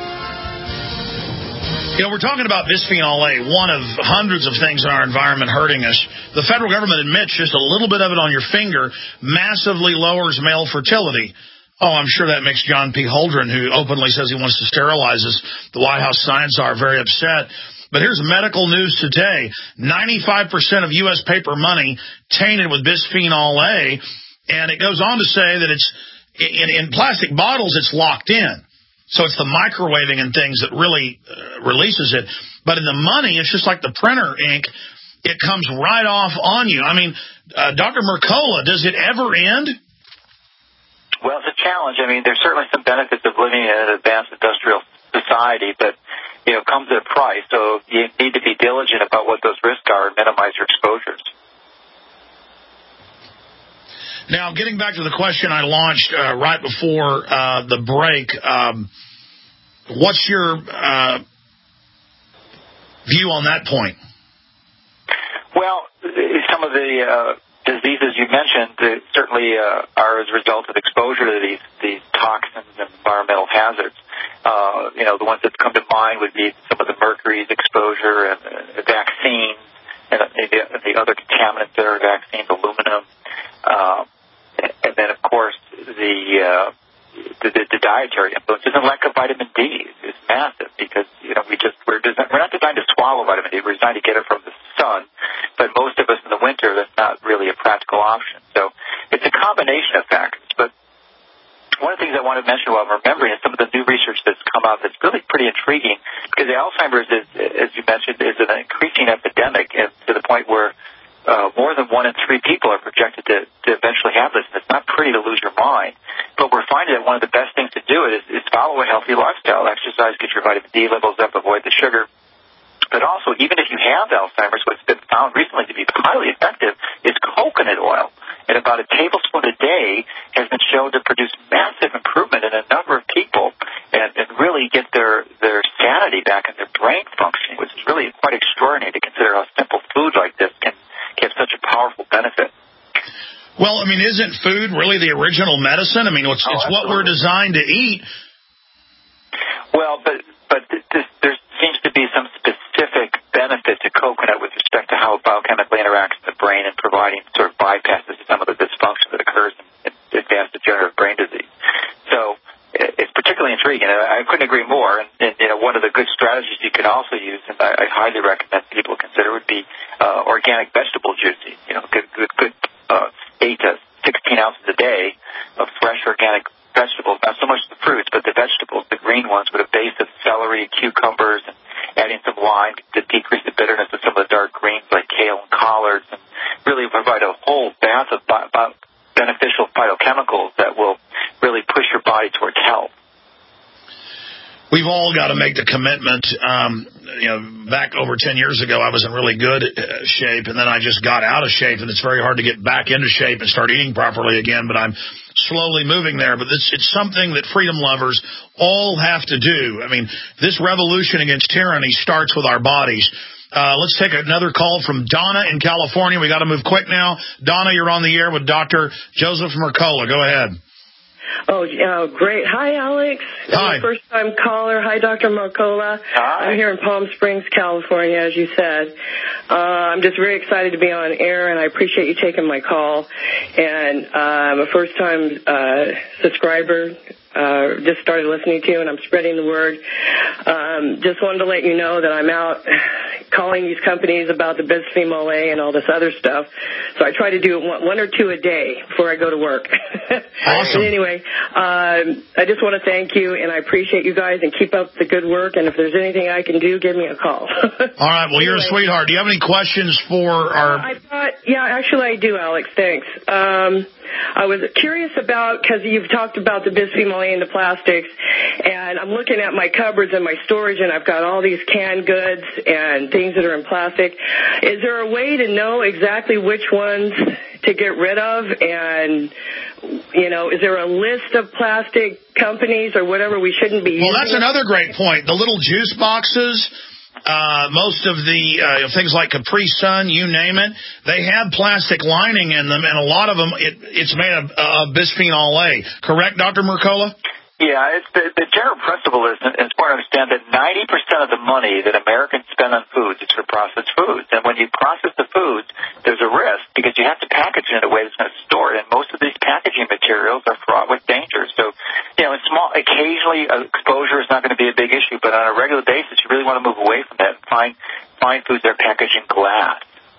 You know, we're talking about bisphenol A, one of hundreds of things in our environment hurting us. The federal government admits just a little bit of it on your finger massively lowers male fertility. Oh, I'm sure that makes John P. Holdren, who openly says he wants to sterilize us, the White House science czar, very upset. But here's medical news today. ninety-five percent of U S paper money tainted with bisphenol A. And it goes on to say that it's in, in plastic bottles, it's locked in. So it's the microwaving and things that really uh, releases it. But in the money, it's just like the printer ink. It comes right off on you. I mean, uh, Doctor Mercola, does it ever end? Well, it's a challenge. I mean, there's certainly some benefits of living in an advanced industrial society, but, you know, it comes at a price. So you need to be diligent about what those risks are and minimize your exposures. Now, getting back to the question I launched uh, right before uh, the break, um, what's your uh, view on that point? Well, some of the uh, diseases you mentioned uh, certainly uh, are as a result of exposure to these, these toxins and environmental hazards. Uh, you know, the ones that come to mind would be some of the mercury's exposure and uh, vaccines and uh, the, the other contaminants that are vaccines, aluminum. Uh, and and then, of course, the, uh, the, the, the dietary influences, and lack of vitamin D is massive because, you know, we just, we're, designed, we're not designed to swallow vitamin D. We're designed to get it from the sun, but most of us in the winter, that's not really a practical option. So it's a combination of factors, but one of the things I want to mention while I'm remembering is some of the new research that's come out that's really pretty intriguing, because the Alzheimer's, is, as you mentioned, is an increasing epidemic, and to the point where uh, more than one in three people are projected to, to eventually have this. And it's not pretty to lose your mind, but we're finding that one of the best things to do it is, is follow a healthy lifestyle, exercise, get your vitamin D levels up, avoid the sugar. But also, even if you have Alzheimer's, what's been found recently to be highly effective is coconut oil. And about a tablespoon a day has been shown to produce massive improvement in a number of people and, and really get their, their sanity back and their brain functioning, which is really quite extraordinary to consider how simple food like this can give such a powerful benefit. Well, I mean, isn't food really the original medicine? I mean, it's, oh, it's what we're designed to eat. Well, but, but this, there seems to be some specific benefit to coconut with respect to how it biochemically interacts with the brain and providing sort of bypasses to some of the dysfunction that occurs in advanced degenerative brain disease. So it's particularly intriguing, and I couldn't agree more. And, and you know, one of the good strategies you can also use, and I, I highly recommend people consider, would be uh, organic vegetable juicing. You know, good, good, good uh, eight to sixteen ounces a day of fresh organic vegetables, not so much the fruits, but the vegetables, the green ones, with a base of celery, cucumbers, and adding some lime to decrease the bitterness of some of the dark greens like kale and collards, and really provide a whole bath of bi- bi- beneficial phytochemicals that will really push your body towards health. We've all got to make the commitment. Um, you know, back over ten years ago, I was in really good shape, and then I just got out of shape, and it's very hard to get back into shape and start eating properly again, but I'm slowly moving there. But it's, it's something that freedom lovers all have to do. I mean, this revolution against tyranny starts with our bodies. Uh, let's take another call from Donna in California. We got to move quick now. Donna, you're on the air with Doctor Joseph Mercola. Go ahead. Oh, oh, great. Hi, Alex. Hi. I'm a first-time caller. Hi, Doctor Mercola. Hi. I'm here in Palm Springs, California, as you said. Uh, I'm just very excited to be on air, and I appreciate you taking my call. And uh, I'm a first-time uh, subscriber. Uh, just started listening to you, and I'm spreading the word. Um, just wanted to let you know that I'm out calling these companies about the bisphenol A and all this other stuff. So I try to do one, one or two a day before I go to work. Awesome. But anyway, um, I just want to thank you, and I appreciate you guys, and keep up the good work. And if there's anything I can do, give me a call. All right. Well, you're anyway, a sweetheart. Do you have any questions for our... Uh, I thought, yeah, actually I do, Alex. Thanks. Um, I was curious about, because you've talked about the bisphenol A and the plastics, and I'm looking at my cupboards and my storage, and I've got all these canned goods and things that are in plastic. Is there a way to know exactly which ones to get rid of? And, you know, is there a list of plastic companies or whatever we shouldn't be using? Well, that's another great point. The little juice boxes... Uh, most of the uh, things like Capri Sun, you name it, they have plastic lining in them, and a lot of them, it, it's made of uh, bisphenol A. Correct, Doctor Mercola? Yeah, it's the, the general principle is, it's important to understand that ninety percent of the money that Americans spend on foods is for processed foods. And when you process the foods, there's a risk because you have to package it in a way that's going to store it. And most of these packaging materials are fraught with danger. So, you know, in small, occasionally uh, exposure is not going to be a big issue, but on a regular basis, you really want to move away from that and find, find foods that are packaged in glass.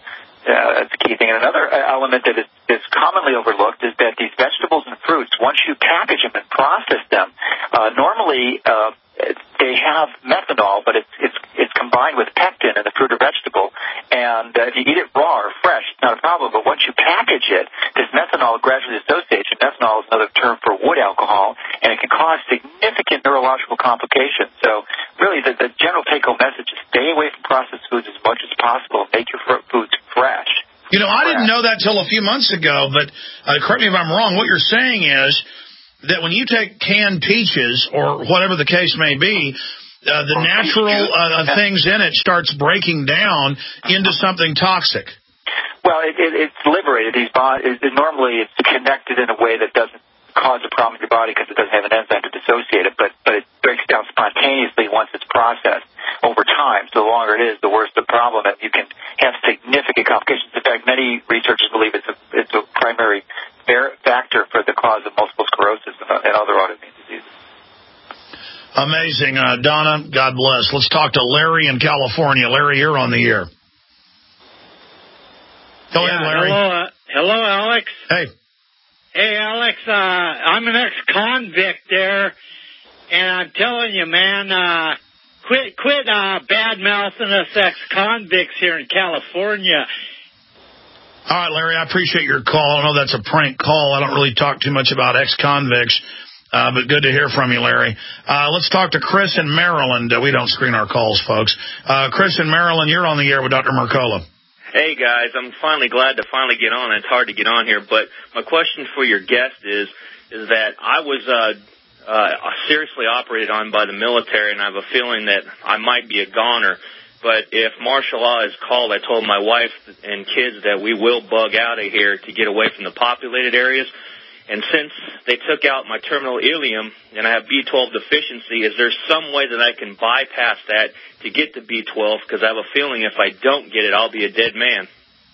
Uh, that's a key thing. And another element that is, is commonly overlooked is that these vegetables and fruits, once you package them and process them, uh, normally uh, they have methanol, but it's, it's, it's combined with pectin in the fruit or vegetable. And uh, if you eat it raw or fresh, it's not a problem. But once you package it, this methanol gradually associates. And methanol is another term for wood alcohol, and it can cause significant neurological complications. So really the, the general take-home message is stay away from processed foods as much as possible. Make your foods fresh. You know, I didn't know that till a few months ago, but uh, correct me if I'm wrong. What you're saying is that when you take canned peaches or whatever the case may be, uh, the natural uh, things in it starts breaking down into something toxic. Well, it, it, it's liberated. These bonds, it, it, normally it's connected in a way that doesn't cause a problem in your body because it doesn't have an enzyme to dissociate it, but, but it breaks down spontaneously once it's processed over time. So the longer it is, the worse the problem, and you can have significant complications. In fact, many researchers believe it's a, it's a primary factor for the cause of multiple sclerosis and other autoimmune diseases. Amazing. Uh, Donna, God bless. Let's talk to Larry in California. Larry, you're on the air. Go yeah, ahead, Larry. Hello, uh, hello, Alex. Hey. Hey, Alex, uh, I'm an ex-convict there, and I'm telling you, man, uh, quit quit uh, bad-mouthing us ex-convicts here in California. All right, Larry, I appreciate your call. I know that's a prank call. I don't really talk too much about ex-convicts, uh, but good to hear from you, Larry. Uh, let's talk to Chris in Maryland. Uh, we don't screen our calls, folks. Uh, Chris in Maryland, you're on the air with Doctor Mercola. Hey, guys, I'm finally glad to finally get on. It's hard to get on here, but my question for your guest is is that I was uh, uh, seriously operated on by the military, and I have a feeling that I might be a goner. But if martial law is called, I told my wife and kids that we will bug out of here to get away from the populated areas. And since they took out my terminal ileum and I have B twelve deficiency, is there some way that I can bypass that to get to B twelve? Because I have a feeling if I don't get it, I'll be a dead man.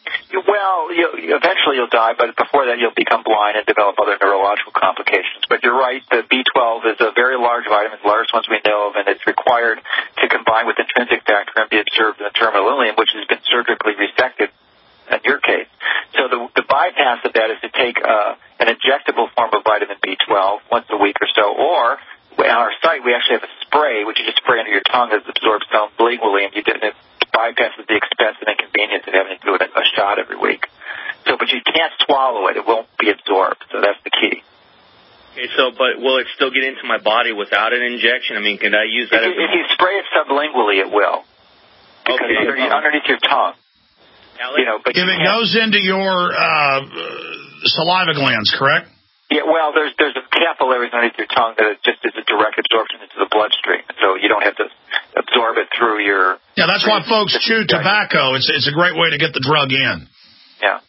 Well, you, eventually you'll die, but before that you'll become blind and develop other neurological complications. But you're right, the B twelve is a very large vitamin, the largest ones we know of, and it's required to combine with intrinsic factor and be absorbed in the terminal ileum, which has been surgically resected in your case. So the, the bypass of that is to take uh, an injectable form of vitamin B twelve once a week or so, or on our site we actually have a spray, which you just spray under your tongue that's absorbed sublingually, and you did it bypasses the expense and inconvenience of having to do it a shot every week. So, but you can't swallow it; it won't be absorbed. So that's the key. Okay, so but will it still get into my body without an injection? I mean, can I use that? If, as you, if you spray it sublingually, it will. Because okay. under, underneath your tongue. You know, but if it goes into your uh, saliva glands, correct? Yeah, well, there's there's capillaries underneath your tongue that it just is a direct absorption into the bloodstream, so you don't have to absorb it through your. Yeah, that's why folks chew tobacco. It's it's a great way to get the drug in. Yeah.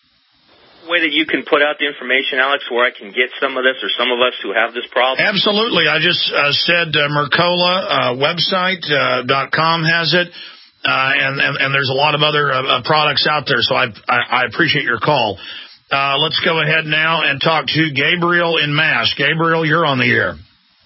Way that you can put out the information, Alex, where I can get some of this, or some of us who have this problem. Absolutely, I just uh, said uh, Mercola uh, website uh, dot com has it. Uh, and, and, and there's a lot of other uh, products out there, so I, I, I appreciate your call. Uh, let's go ahead now and talk to Gabriel in Mass. Gabriel, you're on the air.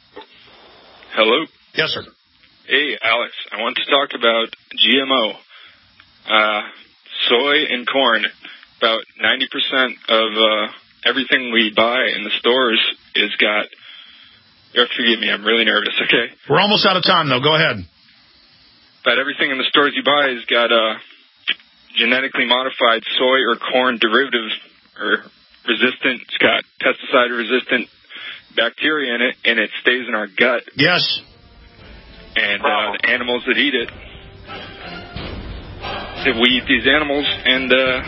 Hello. Yes, sir. Hey, Alex. I want to talk about G M O. Uh, soy and corn. About ninety percent of uh, everything we buy in the stores is got... You have to forgive me, I'm really nervous, okay? We're almost out of time, though. Go ahead. That everything in the stores you buy has got uh, genetically modified soy or corn derivatives or resistant. It's got pesticide-resistant bacteria in it, and it stays in our gut. Yes. And uh, the animals that eat it, if we eat these animals, and uh,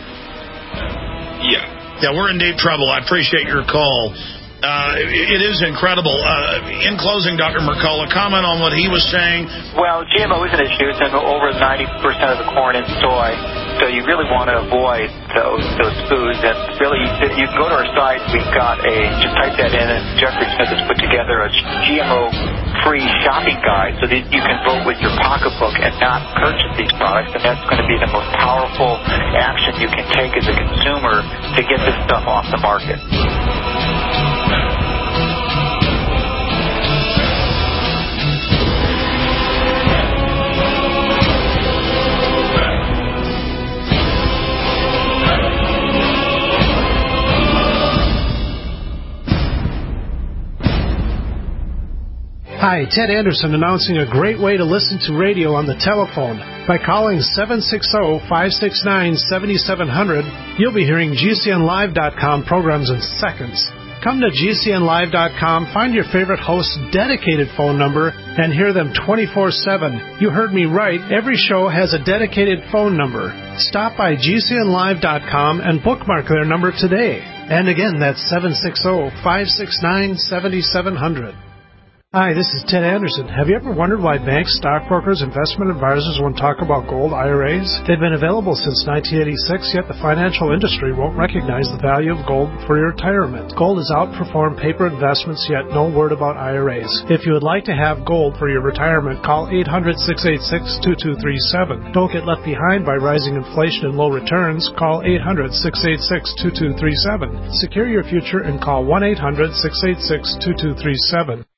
yeah. Yeah, we're in deep trouble. I appreciate your call. Uh, it is incredible. Uh, in closing, Doctor Mercola, comment on what he was saying. Well, G M O is an issue. It's in over ninety percent of the corn and soy, so you really want to avoid those those foods. And really, you can go to our site. We've got a, just type that in, and Jeffrey Smith has put together a G M O-free shopping guide so that you can vote with your pocketbook and not purchase these products. And that's going to be the most powerful action you can take as a consumer to get this stuff off the market. Hi, Ted Anderson announcing a great way to listen to radio on the telephone. By calling seven six zero, five six nine, seven seven zero zero, you'll be hearing G C N live dot com programs in seconds. Come to G C N live dot com, find your favorite host's dedicated phone number, and hear them twenty-four seven. You heard me right. Every show has a dedicated phone number. Stop by G C N live dot com and bookmark their number today. And again, that's seven six zero, five six nine, seven seven zero zero. Hi, this is Ted Anderson. Have you ever wondered why banks, stockbrokers, investment advisors won't talk about gold I R As? They've been available since nineteen eighty-six, yet the financial industry won't recognize the value of gold for your retirement. Gold has outperformed paper investments, yet no word about I R As. If you would like to have gold for your retirement, call eight hundred, six eight six, two two three seven. Don't get left behind by rising inflation and low returns. Call eight hundred, six eight six, two two three seven. Secure your future and call one eight hundred, six eight six, two two three seven.